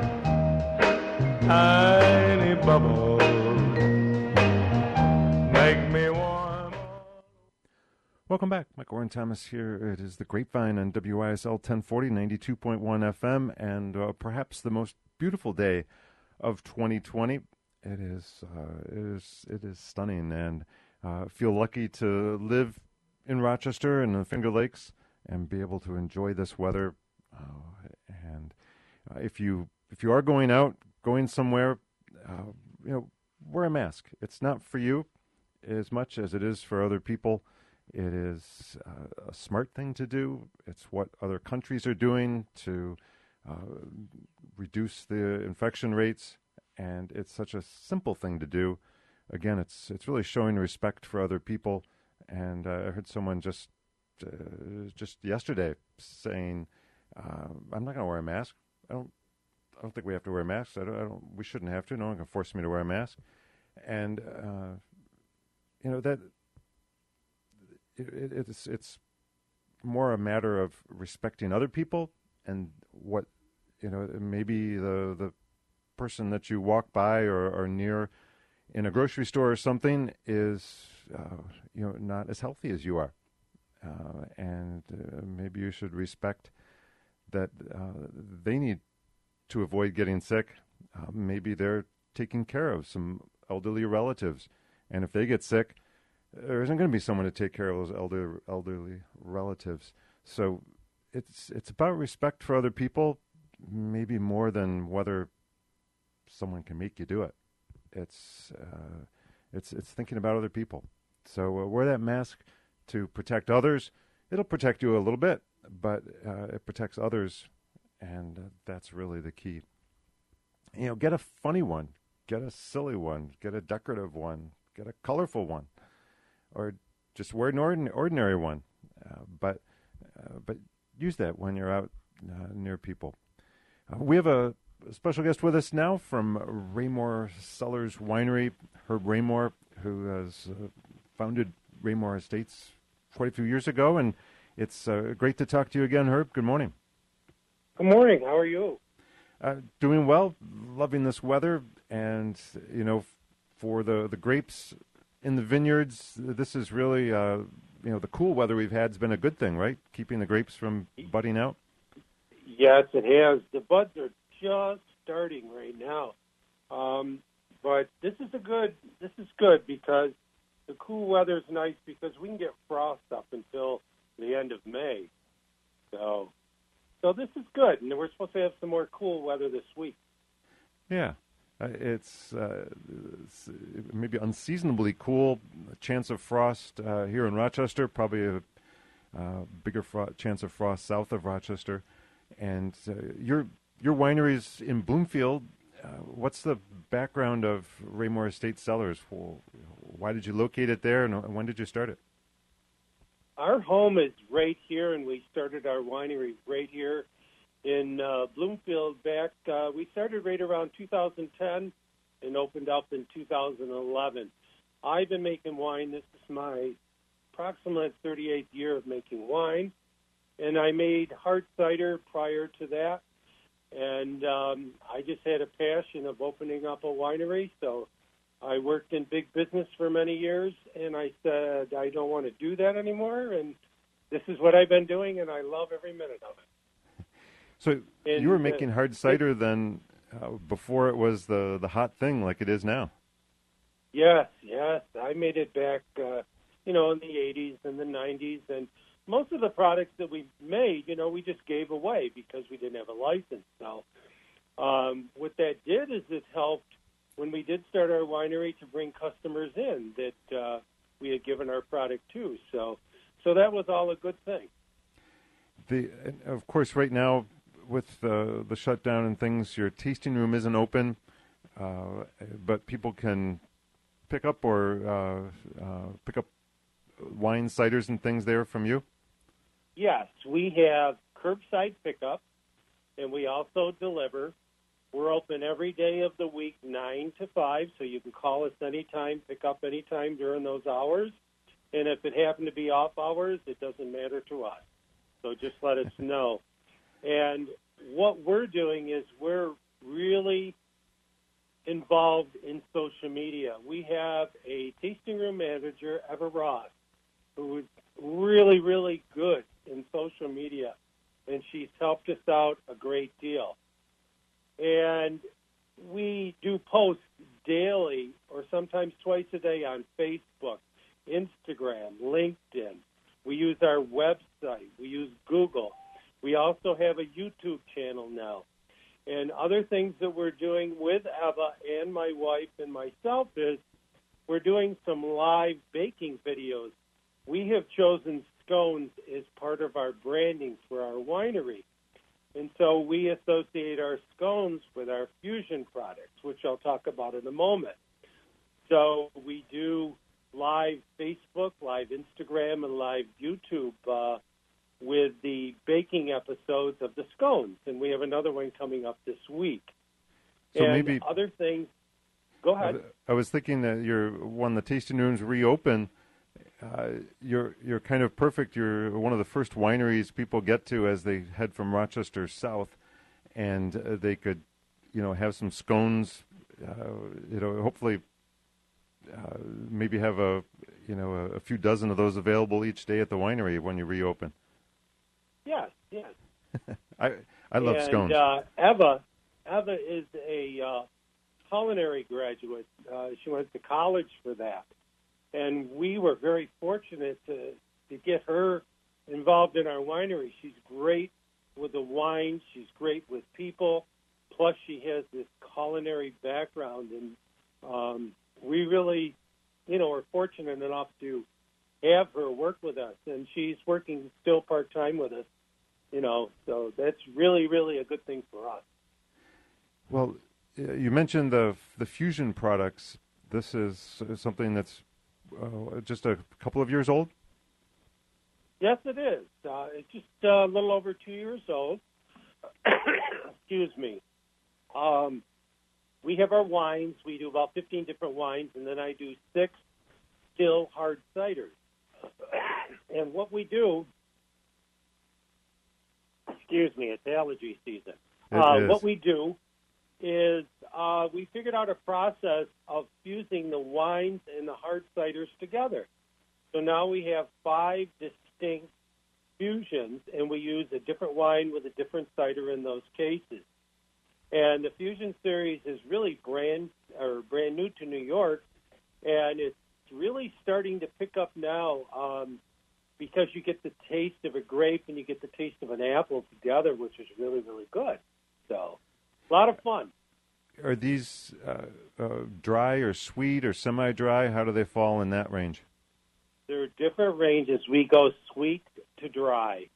Speaker 4: Tiny bubbles make me warm.
Speaker 1: Welcome back. Michael Warren Thomas here. It is The Grapevine on W I S L ten forty, ninety-two point one F M, and uh, perhaps the most beautiful day of twenty twenty. It is, uh, it is, it is stunning, and uh, feel lucky to live in Rochester and the Finger Lakes and be able to enjoy this weather. Uh, and uh, if you if you are going out, going somewhere, uh, you know, wear a mask. It's not for you as much as it is for other people. It is uh, a smart thing to do. It's what other countries are doing to uh, reduce the infection rates, and it's such a simple thing to do. Again, it's it's really showing respect for other people. And uh, I heard someone just uh, just yesterday saying, uh, "I'm not going to wear a mask. I don't. I don't think we have to wear masks. I don't, I don't. We shouldn't have to. No one can force me to wear a mask." And uh, you know that. It, it, it's it's more a matter of respecting other people and what, you know, maybe the the person that you walk by or are near in a grocery store or something is, uh, you know, not as healthy as you are. Uh, and uh, maybe you should respect that uh, they need to avoid getting sick. Uh, maybe they're taking care of some elderly relatives. And if they get sick, there isn't going to be someone to take care of those elder, elderly relatives. So it's it's about respect for other people, maybe more than whether someone can make you do it. It's uh, it's it's thinking about other people. So uh, wear that mask to protect others. It'll protect you a little bit, but uh, it protects others, and uh, that's really the key. You know, get a funny one, get a silly one, get a decorative one, get a colorful one. Or just wear an ordin- ordinary one, uh, but uh, but use that when you're out uh, near people. Uh, we have a special guest with us now from Raymore Cellars Winery, Herb Raymore, who has uh, founded Raymore Estates quite a few years ago, and it's uh, great to talk to you again, Herb. Good morning.
Speaker 5: Good morning. How are you?
Speaker 1: Uh, doing well, loving this weather, and you know, f- for the, the grapes in the vineyards, this is really, uh, you know, the cool weather we've had has been a good thing, right? Keeping the grapes from budding out.
Speaker 5: Yes, it has. The buds are just starting right now, um, but this is a good. This is good because the cool weather is nice because we can get frost up until the end of May. So, so this is good, and we're supposed to have some more cool weather this week.
Speaker 1: Yeah, uh, it's, uh, it's maybe unseasonably cool. A chance of frost uh, here in Rochester, probably a uh, bigger fro- chance of frost south of Rochester. And uh, your your winery's in Bloomfield. Uh, what's the background of Raymore Estate Cellars? Why did you locate it there, and when did you start it?
Speaker 5: Our home is right here, and we started our winery right here in uh, Bloomfield back. Uh, we started right around two thousand ten and opened up in two thousand eleven. I've been making wine. This is my approximate thirty-eighth year of making wine. And I made hard cider prior to that. And um, I just had a passion of opening up a winery. So I worked in big business for many years, and I said, I don't want to do that anymore. And this is what I've been doing, and I love every minute of it.
Speaker 1: So
Speaker 5: and,
Speaker 1: you were making
Speaker 5: uh,
Speaker 1: hard cider it, then uh, before it was the, the hot thing like it is now.
Speaker 5: Yes, yes. I made it back, uh, you know, in the eighties and the nineties, and most of the products that we made, you know, we just gave away because we didn't have a license. So um, what that did is it helped when we did start our winery to bring customers in that uh, we had given our product to. So so that was all a good thing.
Speaker 1: The Of course, right now with uh, the shutdown and things, your tasting room isn't open, uh, but people can pick up or uh, uh, pick up wine, ciders, and things there from you?
Speaker 5: Yes, we have curbside pickup, and we also deliver. We're open every day of the week, nine to five, so you can call us anytime, pick up anytime during those hours. And if it happened to be off hours, it doesn't matter to us. So just let us know. And what we're doing is we're really involved in social media. We have a tasting room manager, Eva Ross, who is really, really good in social media, and she's helped us out a great deal. And we do posts daily or sometimes twice a day on Facebook, Instagram, LinkedIn. We use our website. We use Google. We also have a YouTube channel now. And other things that we're doing with Eva and my wife and myself is we're doing some live baking videos. We have chosen scones as part of our branding for our winery. And so we associate our scones with our fusion products, which I'll talk about in a moment. So we do live Facebook, live Instagram, and live YouTube uh, with the baking episodes of the scones. And we have another one coming up this week.
Speaker 1: So
Speaker 5: and
Speaker 1: maybe
Speaker 5: other things. Go ahead.
Speaker 1: I was thinking that you're, when the tasting rooms reopen, Uh, you're you're kind of perfect. You're one of the first wineries people get to as they head from Rochester south, and uh, they could, you know, have some scones. Uh, you know, hopefully, uh, maybe have a, you know, a, a few dozen of those available each day at the winery when you reopen.
Speaker 5: Yes, yes.
Speaker 1: I I love
Speaker 5: and,
Speaker 1: scones.
Speaker 5: Uh, Eva, Eva is a uh, culinary graduate. Uh, she went to college for that. And we were very fortunate to, to get her involved in our winery. She's great with the wine. She's great with people. Plus, she has this culinary background. And um, we really, you know, are fortunate enough to have her work with us. And she's working still part-time with us, you know. So that's really, really a good thing for us.
Speaker 1: Well, you mentioned the the fusion products. This is something that's uh, just a couple of years old?
Speaker 5: Yes, it is. Uh, it's just uh, a little over two years old. Excuse me. Um, we have our wines. We do about fifteen different wines, and then I do six still hard ciders. And what we do, excuse me, it's allergy season.
Speaker 1: It
Speaker 5: Uh,
Speaker 1: is.
Speaker 5: what we do is uh, we figured out a process of fusing the wines and the hard ciders together. So now we have five distinct fusions, and we use a different wine with a different cider in those cases. And the Fusion Series is really brand or brand new to New York, and it's really starting to pick up now um, because you get the taste of a grape and you get the taste of an apple together, which is really, really good. So, a lot of fun.
Speaker 1: Are these uh, uh, dry or sweet or semi-dry? How do they fall in that range?
Speaker 5: There are different ranges. We go sweet to dry.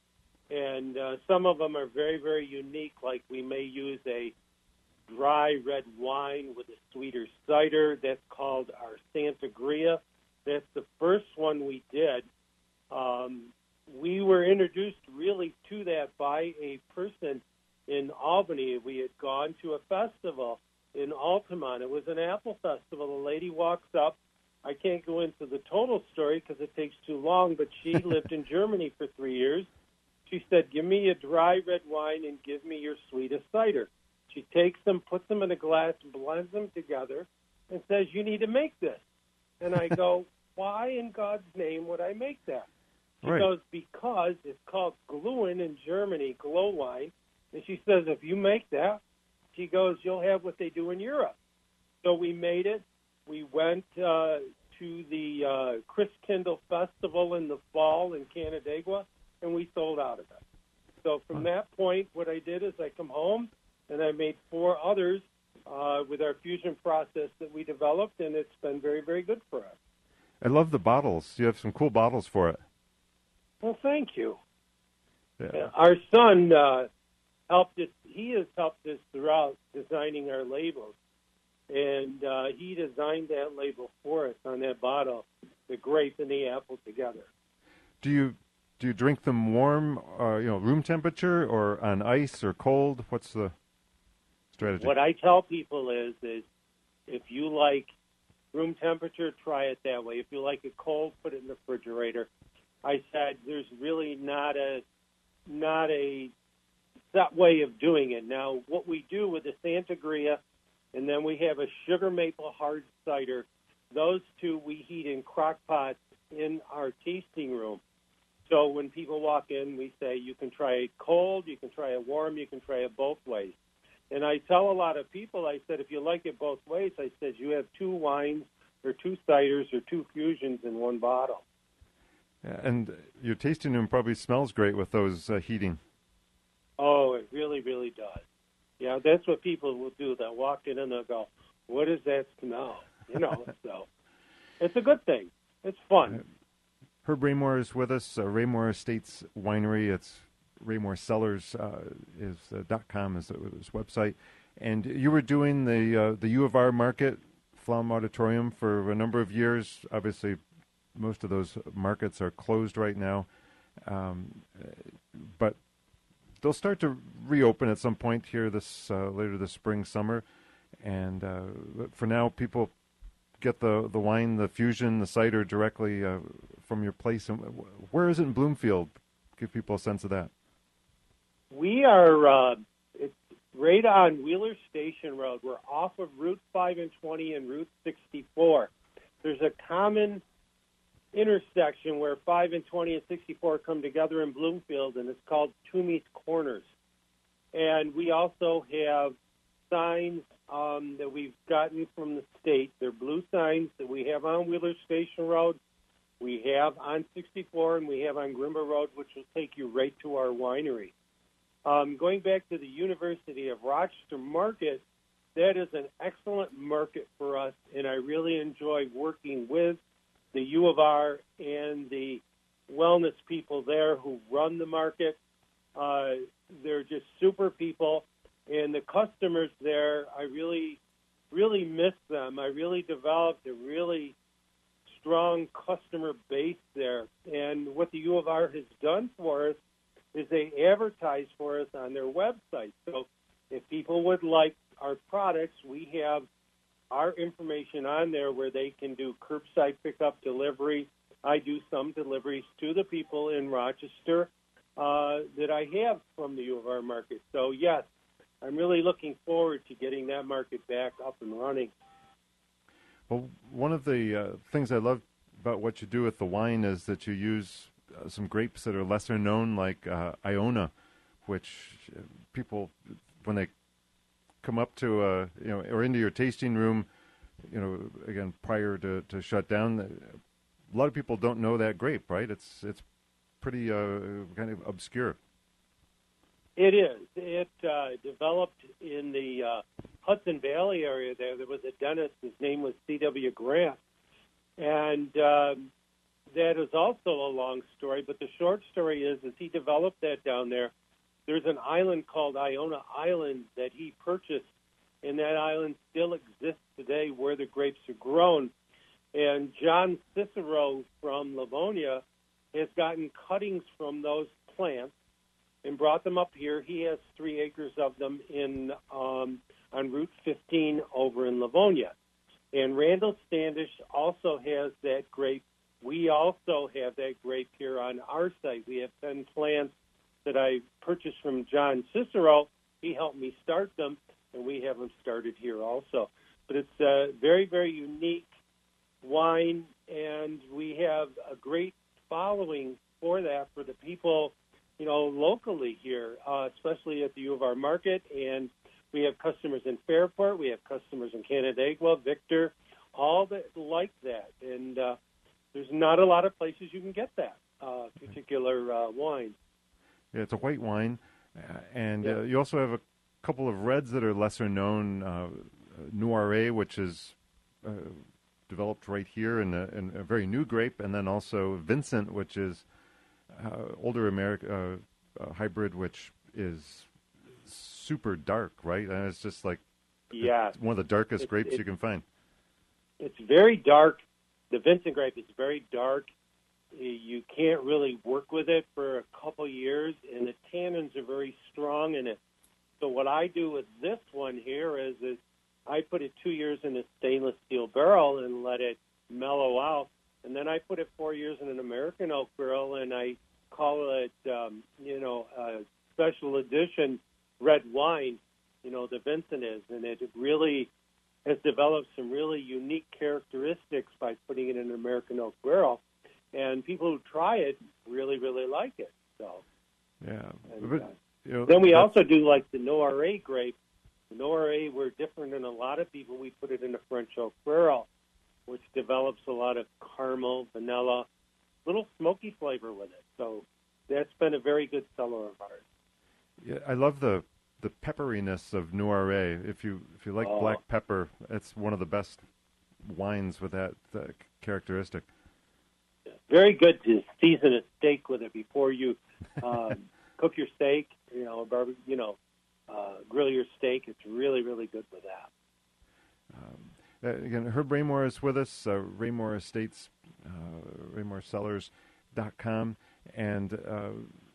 Speaker 5: And uh, some of them are very, very unique, like we may use a dry red wine with a sweeter cider. That's called our Santa Gria. That's the first one we did. Um, we were introduced really to that by a person in Albany. We had gone to a festival in Altamont. It was an apple festival. The lady walks up. I can't go into the total story because it takes too long, but she lived in Germany for three years. She said, give me a dry red wine and give me your sweetest cider. She takes them, puts them in a glass, blends them together, and says, you need to make this. And I go, why in God's name would I make that? She
Speaker 1: Right.
Speaker 5: goes, because it's called Glühwein in Germany, glow wine. And she says, if you make that, she goes, you'll have what they do in Europe. So we made it. We went uh, to the uh, Chris Kindle Festival in the fall in Canandaigua, and we sold out of it. So from that point, what I did is I come home, and I made four others uh, with our fusion process that we developed, and it's been very, very good for us.
Speaker 1: I love the bottles. You have some cool bottles for it.
Speaker 5: Well, thank you.
Speaker 1: Yeah.
Speaker 5: Our son uh, helped us. He has helped us throughout designing our labels, and uh, he designed that label for us on that bottle, the grape and the apple together.
Speaker 1: Do you do you drink them warm, or you know, room temperature, or on ice or cold? What's the strategy?
Speaker 5: What I tell people is, is if you like room temperature, try it that way. If you like it cold, put it in the refrigerator. I said there's really not a not a set way of doing it. Now, what we do with the Santa Gria, and then we have a sugar maple hard cider. Those two we heat in crock pots in our tasting room. So when people walk in, we say you can try it cold, you can try it warm, you can try it both ways. And I tell a lot of people, I said, if you like it both ways, I said you have two wines or two ciders or two fusions in one bottle.
Speaker 1: Yeah, and your tasting room probably smells great with those uh, heating.
Speaker 5: Oh, it really, really does. Yeah, that's what people will do. They'll walk in and they'll go, what is that smell? You know, so it's a good thing. It's fun.
Speaker 1: Herb Raymore is with us. Uh, Raymore Estates Winery. It's Raymore Cellars uh, is uh, dot com is his website. And you were doing the uh, the U of R market, Flom Auditorium, for a number of years. Obviously, most of those markets are closed right now, um, but they'll start to reopen at some point here this uh, later this spring, summer. And uh, for now, people get the, the wine, the fusion, the cider directly uh, from your place. And where is it in Bloomfield? Give people a sense of that.
Speaker 5: We are uh, it's right on Wheeler Station Road. We're off of Route five and twenty and Route sixty-four. There's a common intersection where five and twenty and sixty-four come together in Bloomfield, and it's called Toomey's Corners. And we also have signs um, that we've gotten from the state. They're blue signs that we have on Wheeler Station Road, we have on sixty-four, and we have on Grimber Road, which will take you right to our winery. Um, going back to the University of Rochester market, that is an excellent market for us, and I really enjoy working with the U of R and the wellness people there who run the market. Uh, they're just super people, and the customers there, I really, really miss them. I really developed a really strong customer base there. And what the U of R has done for us is they advertise for us on their website. So if people would like our products, we have our information on there where they can do curbside pickup, delivery. I do some deliveries to the people in Rochester uh, that I have from the U of R market. So, yes, I'm really looking forward to getting that market back up and running.
Speaker 1: Well, one of the uh, things I love about what you do with the wine is that you use uh, some grapes that are lesser known, like uh, Iona, which uh, people, when they come up to, uh, you know, or into your tasting room, you know, again, prior to, to shut down, a lot of people don't know that grape, right? It's it's pretty uh, kind of obscure.
Speaker 5: It is. It uh, developed in the uh, Hudson Valley area there. There was a dentist. His name was C W Grant. And um, that is also a long story. But the short story is, is he developed that down there. There's an island called Iona Island that he purchased, and that island still exists today where the grapes are grown. And John Cicero from Livonia has gotten cuttings from those plants and brought them up here. He has three acres of them in um, on Route fifteen over in Livonia. And Randall Standish also has that grape. We also have that grape here on our site. We have ten plants that I purchased from John Cicero. He helped me start them, and we have them started here also. But it's a very, very unique wine, and we have a great following for that for the people, you know, locally here, uh, especially at the U of R market. And we have customers in Fairport. We have customers in Canandaigua, Victor, all that like that. And uh, there's not a lot of places you can get that uh, particular uh, wine.
Speaker 1: Yeah, it's a white wine, uh, and
Speaker 5: Yeah.
Speaker 1: uh, you also have a couple of reds that are lesser known. Uh, Noire, which is uh, developed right here in a, in a very new grape, and then also Vincent, which is uh, older America uh, uh, hybrid, which is super dark, right? And it's just like
Speaker 5: Yeah,
Speaker 1: it's one of the darkest
Speaker 5: It-
Speaker 1: grapes
Speaker 5: it-
Speaker 1: you can find.
Speaker 5: it's very dark. The Vincent grape is very dark. You can't really work with it for a couple years, and the tannins are very strong in it. So what I do with this one here is, is I put it two years in a stainless steel barrel and let it mellow out, and then I put it four years in an American oak barrel, and I call it, um, you know, a special edition red wine, you know, the Vincent is, and it really has developed some really unique characteristics by putting it in an American oak barrel. And people who try it really, really like it. So,
Speaker 1: Yeah.
Speaker 5: and,
Speaker 1: But,
Speaker 5: uh,
Speaker 1: you know,
Speaker 5: then we
Speaker 1: that's-
Speaker 5: also do like the Noire grape. The Noire, we're different than a lot of people. We put it in a French oak barrel, which develops a lot of caramel, vanilla, little smoky flavor with it. So that's been a very good seller of ours.
Speaker 1: Yeah, I love the the pepperiness of Noire. If you if you like
Speaker 5: Oh.
Speaker 1: black pepper, it's one of the best wines with that uh, characteristic.
Speaker 5: Very good to season a steak with it before you um, cook your steak. You know, barbe- you know, uh, grill your steak. It's really, really good with that.
Speaker 1: Um, uh, again, Herb Raymore is with us. Uh, Raymore Estates, uh, Raymore Cellars dot com, and uh,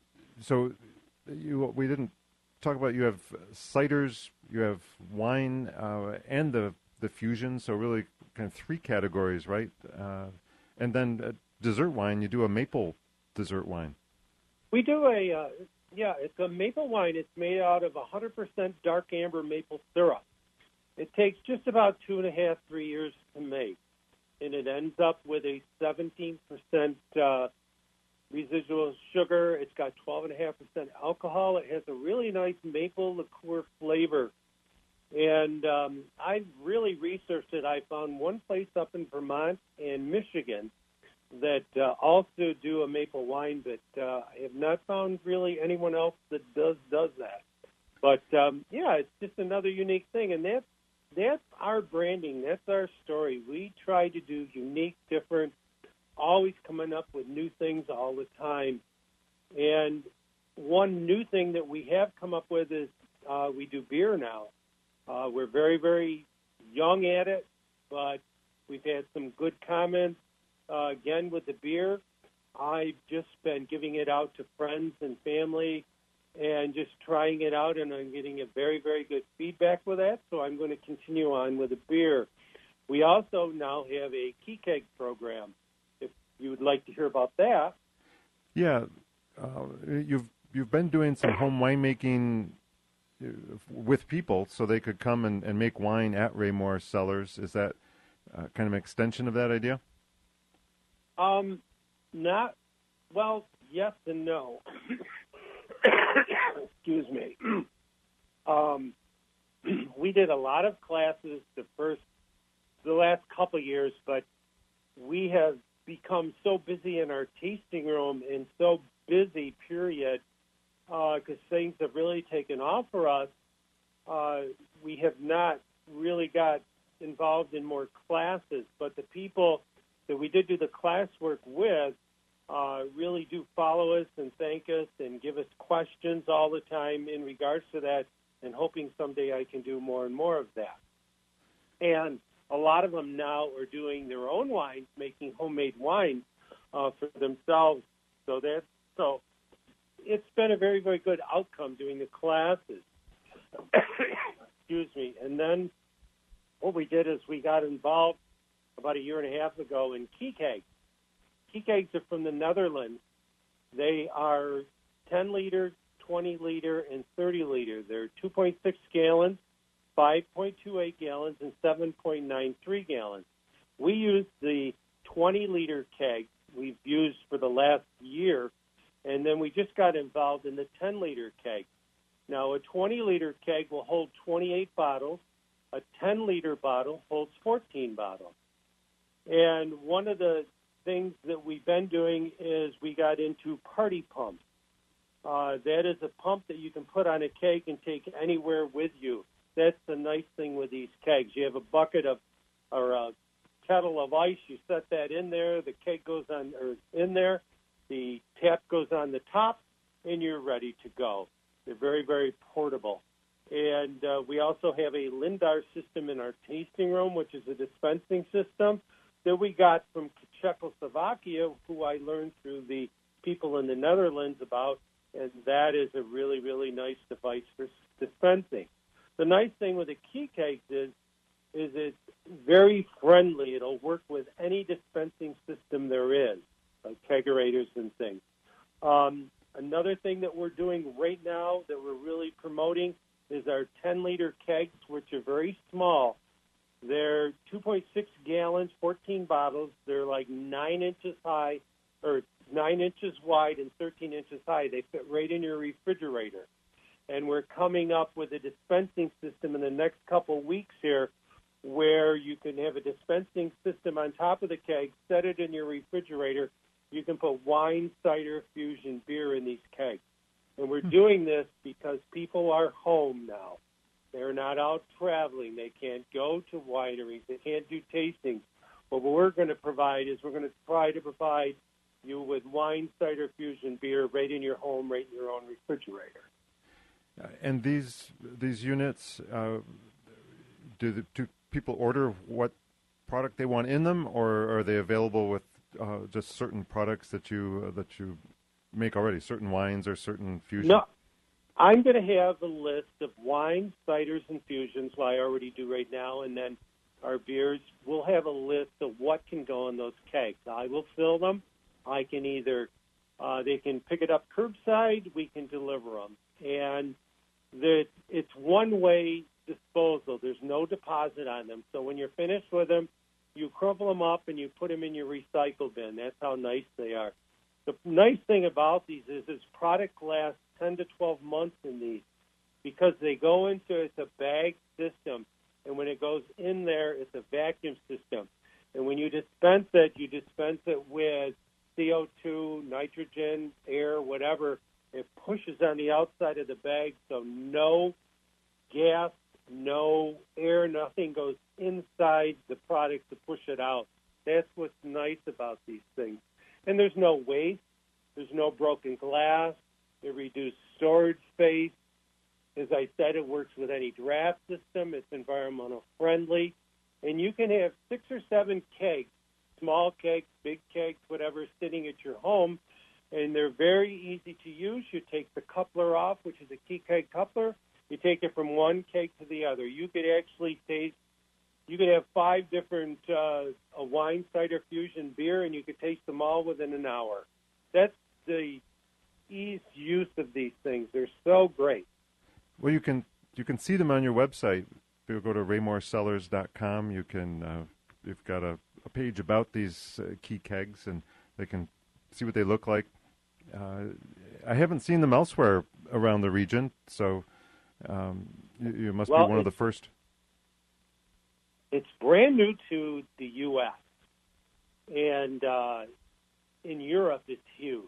Speaker 1: so you we didn't talk about. You have ciders, you have wine, uh, and the the fusion. So really, kind of three categories, right? Uh, and then uh, dessert wine. You do a maple dessert wine.
Speaker 5: We do a, uh, yeah, it's a maple wine. It's made out of one hundred percent dark amber maple syrup. It takes just about two and a half, three years to make, and it ends up with a seventeen percent uh, residual sugar. It's got twelve point five percent alcohol. It has a really nice maple liqueur flavor. And um, I really researched it. I found one place up in Vermont and Michigan that uh, also do a maple wine, but uh, I have not found really anyone else that does does that. But um, yeah, it's just another unique thing, and that's that's our branding. That's our story. We try to do unique, different, always coming up with new things all the time. And one new thing that we have come up with is uh, we do beer now. Uh, we're very, very young at it, but we've had some good comments. uh, again, with the beer, I've just been giving it out to friends and family and just trying it out, and I'm getting a very, very good feedback with that, so I'm going to continue on with the beer. We also now have a key keg program, if you would like to hear about that.
Speaker 1: Yeah, uh, you've you've been doing some home winemaking uh, with people so they could come and, and make wine at Raymore Cellars. Is that uh, kind of an extension of that idea?
Speaker 5: Um, not, well, yes and no. Excuse me. um, we did a lot of classes the first, the last couple of years, but we have become so busy in our tasting room and so busy, period, because uh, things have really taken off for us. Uh, we have not really got involved in more classes, but the people that we did do the classwork with uh, really do follow us and thank us and give us questions all the time in regards to that, and hoping someday I can do more and more of that. And a lot of them now are doing their own wines, making homemade wine uh, for themselves. So that's so it's been a very, very good outcome doing the classes. Excuse me. And then what we did is we got involved about a year and a half ago in key kegs. Key kegs are from the Netherlands. They are ten liter, twenty liter, and thirty liter. They're two point six gallons, five point two eight gallons, and seven point nine three gallons. We use the twenty liter keg we've used for the last year, and then we just got involved in the ten liter keg. Now, a twenty liter keg will hold twenty-eight bottles. A ten liter bottle holds fourteen bottles. And one of the things that we've been doing is we got into party pumps. Uh, that is a pump that you can put on a keg and take anywhere with you. That's the nice thing with these kegs. You have a bucket of or a kettle of ice. You set that in there. The keg goes on or in there. The tap goes on the top, and you're ready to go. They're very, very portable. And uh, we also have a Lindar system in our tasting room, which is a dispensing system that we got from Czechoslovakia, who I learned through the people in the Netherlands about, and that is a really, really nice device for dispensing. The nice thing with the key kegs is, is it's very friendly. It'll work with any dispensing system there is, like kegerators and things. Um, another thing that we're doing right now that we're really promoting is our ten liter kegs, which are very small. They're two point six gallons, fourteen bottles. They're like nine inches high, or nine inches wide and thirteen inches high. They fit right in your refrigerator. And we're coming up with a dispensing system in the next couple weeks here where you can have a dispensing system on top of the keg, set it in your refrigerator. You can put wine, cider, fusion, beer in these kegs. And we're doing this because people are home now. They're not out traveling. They can't go to wineries. They can't do tastings. But what we're going to provide is we're going to try to provide you with wine, cider, fusion, beer right in your home, right in your own refrigerator.
Speaker 1: Uh, and these these units, uh, do, the, do people order what product they want in them, or are they available with uh, just certain products that you uh, that you make already, certain wines or certain fusions?
Speaker 5: No, I'm going to have a list of wines, ciders, and fusions, like I already do right now, and then our beers. We'll have a list of what can go in those kegs. I will fill them. I can either, uh, they can pick it up curbside, we can deliver them. And the, it's one-way disposal. There's no deposit on them. So when you're finished with them, you crumple them up and you put them in your recycle bin. That's how nice they are. The nice thing about these is this product lasts ten to twelve months in these because they go into, it's a bag system, and when it goes in there, it's a vacuum system. And when you dispense it, you dispense it with C O two, nitrogen, air, whatever. It pushes on the outside of the bag, so no gas, no air, nothing goes inside the product to push it out. That's what's nice about these things. And there's no waste. There's no broken glass. It reduces storage space. As I said, it works with any draft system. It's environmental friendly. And you can have six or seven kegs small cakes, big cakes, whatever, sitting at your home. And they're very easy to use. You take the coupler off, which is a key cake coupler. You take it from one cake to the other. You could actually taste, you could have five different uh, a wine cider fusion beer, and you could taste them all within an hour. That's the ease use of these things. They're so great.
Speaker 1: Well, you can you can see them on your website. If you go to raymore cellars dot com, you can uh, you've got a, a page about these uh, key kegs, and they can see what they look like. Uh, I haven't seen them elsewhere around the region, so um, you, you must
Speaker 5: well,
Speaker 1: be one of the first.
Speaker 5: It's brand new to the U S, and uh, in Europe it's huge.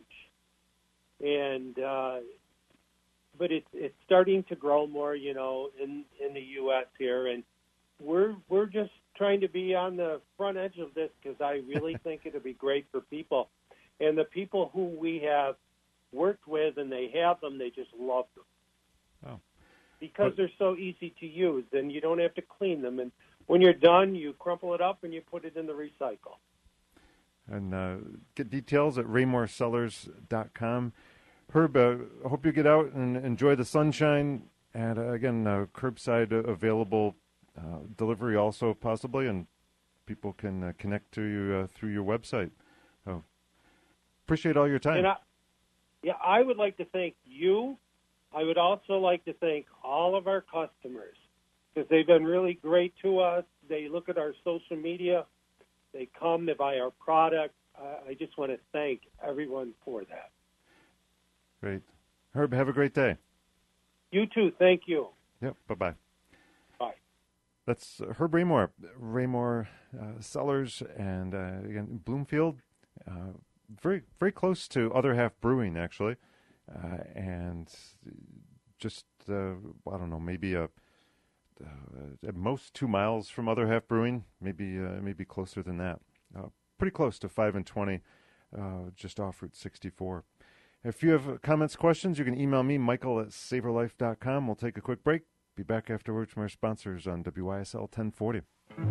Speaker 5: And uh, but it's it's starting to grow more, you know, in, in the U S here, and we're we're just trying to be on the front edge of this because I really think it'll be great for people. And the people who we have worked with and they have them, they just love them.
Speaker 1: Oh.
Speaker 5: Because but, they're so easy to use, and you don't have to clean them. And when you're done, you crumple it up and you put it in the recycle.
Speaker 1: And uh, get details at raymore cellars dot com. Herb, uh, I hope you get out and enjoy the sunshine. And uh, again, uh, curbside available uh, delivery also possibly, and people can uh, connect to you uh, through your website. So appreciate all your time.
Speaker 5: And I, yeah, I would like to thank you. I would also like to thank all of our customers because they've been really great to us. They look at our social media. They come, they buy our product. Uh, I just want to thank everyone for that.
Speaker 1: Great. Herb, have a great day.
Speaker 5: You too. Thank you.
Speaker 1: Yep. Bye-bye.
Speaker 5: Bye.
Speaker 1: That's uh, Herb Raymore, Raymore uh, Cellars, and uh, again, Bloomfield. Uh, very, very close to Other Half Brewing, actually. Uh, and just, uh, I don't know, maybe a, uh, at most two miles from Other Half Brewing, maybe uh, maybe closer than that. Uh, pretty close to five and twenty, uh, just off Route sixty-four. If you have comments, questions, you can email me, Michael at savor life dot com. We'll take a quick break. Be back afterwards from our sponsors on W Y S L ten forty.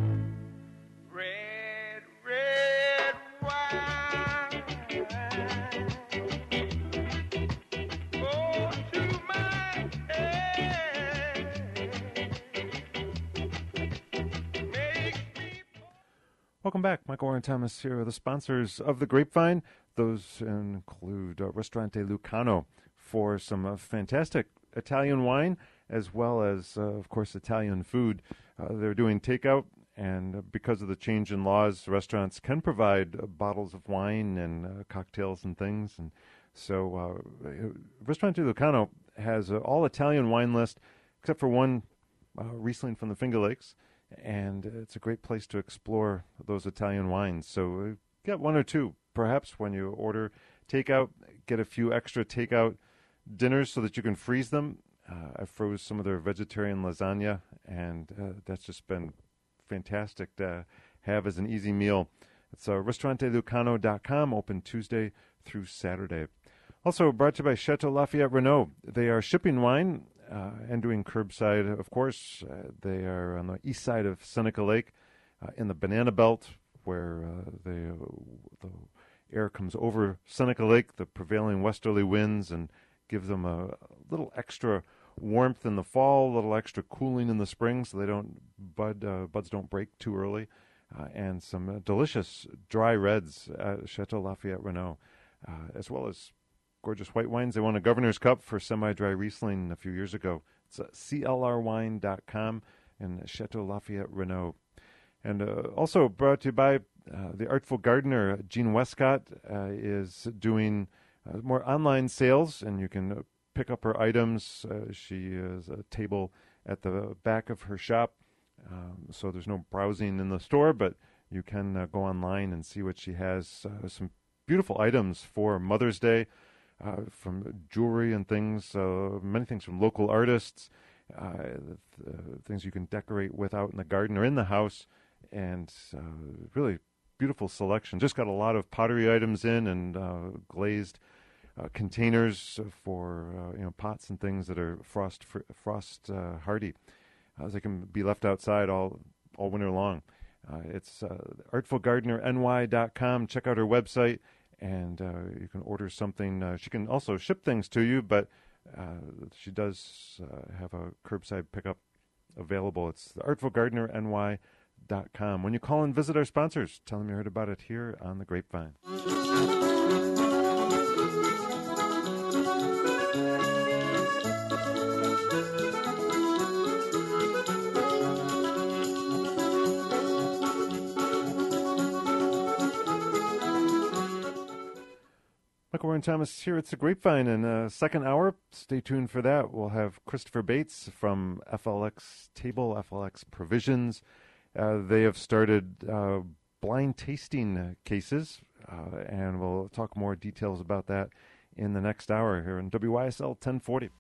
Speaker 3: Red, red wine. Go to my head.
Speaker 1: Welcome back. Michael Warren Thomas here, the sponsors of the Grapevine. Those include uh, Ristorante Lucano for some uh, fantastic Italian wine, as well as, uh, of course, Italian food. Uh, they're doing takeout, and uh, because of the change in laws, restaurants can provide uh, bottles of wine and uh, cocktails and things. And so uh, Ristorante Lucano has an all-Italian wine list, except for one uh, Riesling from the Finger Lakes, and it's a great place to explore those Italian wines. So uh, get one or two. Perhaps when you order takeout, get a few extra takeout dinners so that you can freeze them. Uh, I froze some of their vegetarian lasagna, and uh, that's just been fantastic to have as an easy meal. It's uh, ristorante lucano dot com, open Tuesday through Saturday. Also brought to you by Chateau Lafayette Renault. They are shipping wine uh, and doing curbside, of course. Uh, they are on the east side of Seneca Lake uh, in the Banana Belt, where uh, they, uh, the air comes over Seneca Lake, the prevailing westerly winds, and give them a little extra warmth in the fall, a little extra cooling in the spring, so they don't bud uh, buds don't break too early, uh, and some uh, delicious dry reds at Chateau Lafayette Renault, uh, as well as gorgeous white wines. They won a Governor's Cup for semi-dry Riesling a few years ago. It's uh, C L R wine dot com and Chateau Lafayette Renault. And uh, also brought to you by uh, the Artful Gardener. Jean Westcott uh, is doing uh, more online sales, and you can uh, pick up her items. Uh, she has a table at the back of her shop, um, so there's no browsing in the store, but you can uh, go online and see what she has. Uh, some beautiful items for Mother's Day, uh, from jewelry and things, uh, many things from local artists, uh, th- things you can decorate with out in the garden or in the house. And uh, really beautiful selection. Just got a lot of pottery items in, and uh, glazed uh, containers for uh, you know pots and things that are frost fr- frost uh, hardy, uh, they can be left outside all all winter long. Uh, it's uh, artful gardener N Y dot com. Check out her website, and uh, you can order something. Uh, she can also ship things to you, but uh, she does uh, have a curbside pickup available. It's the artful gardener N Y dot com. When you call and visit our sponsors, tell them you heard about it here on The Grapevine. Michael Warren Thomas here. It's The Grapevine in a second hour. Stay tuned for that. We'll have Christopher Bates from F L X Table, F L X Provisions. Uh, they have started uh, blind tasting cases, uh, and we'll talk more details about that in the next hour here on W Y S L ten forty.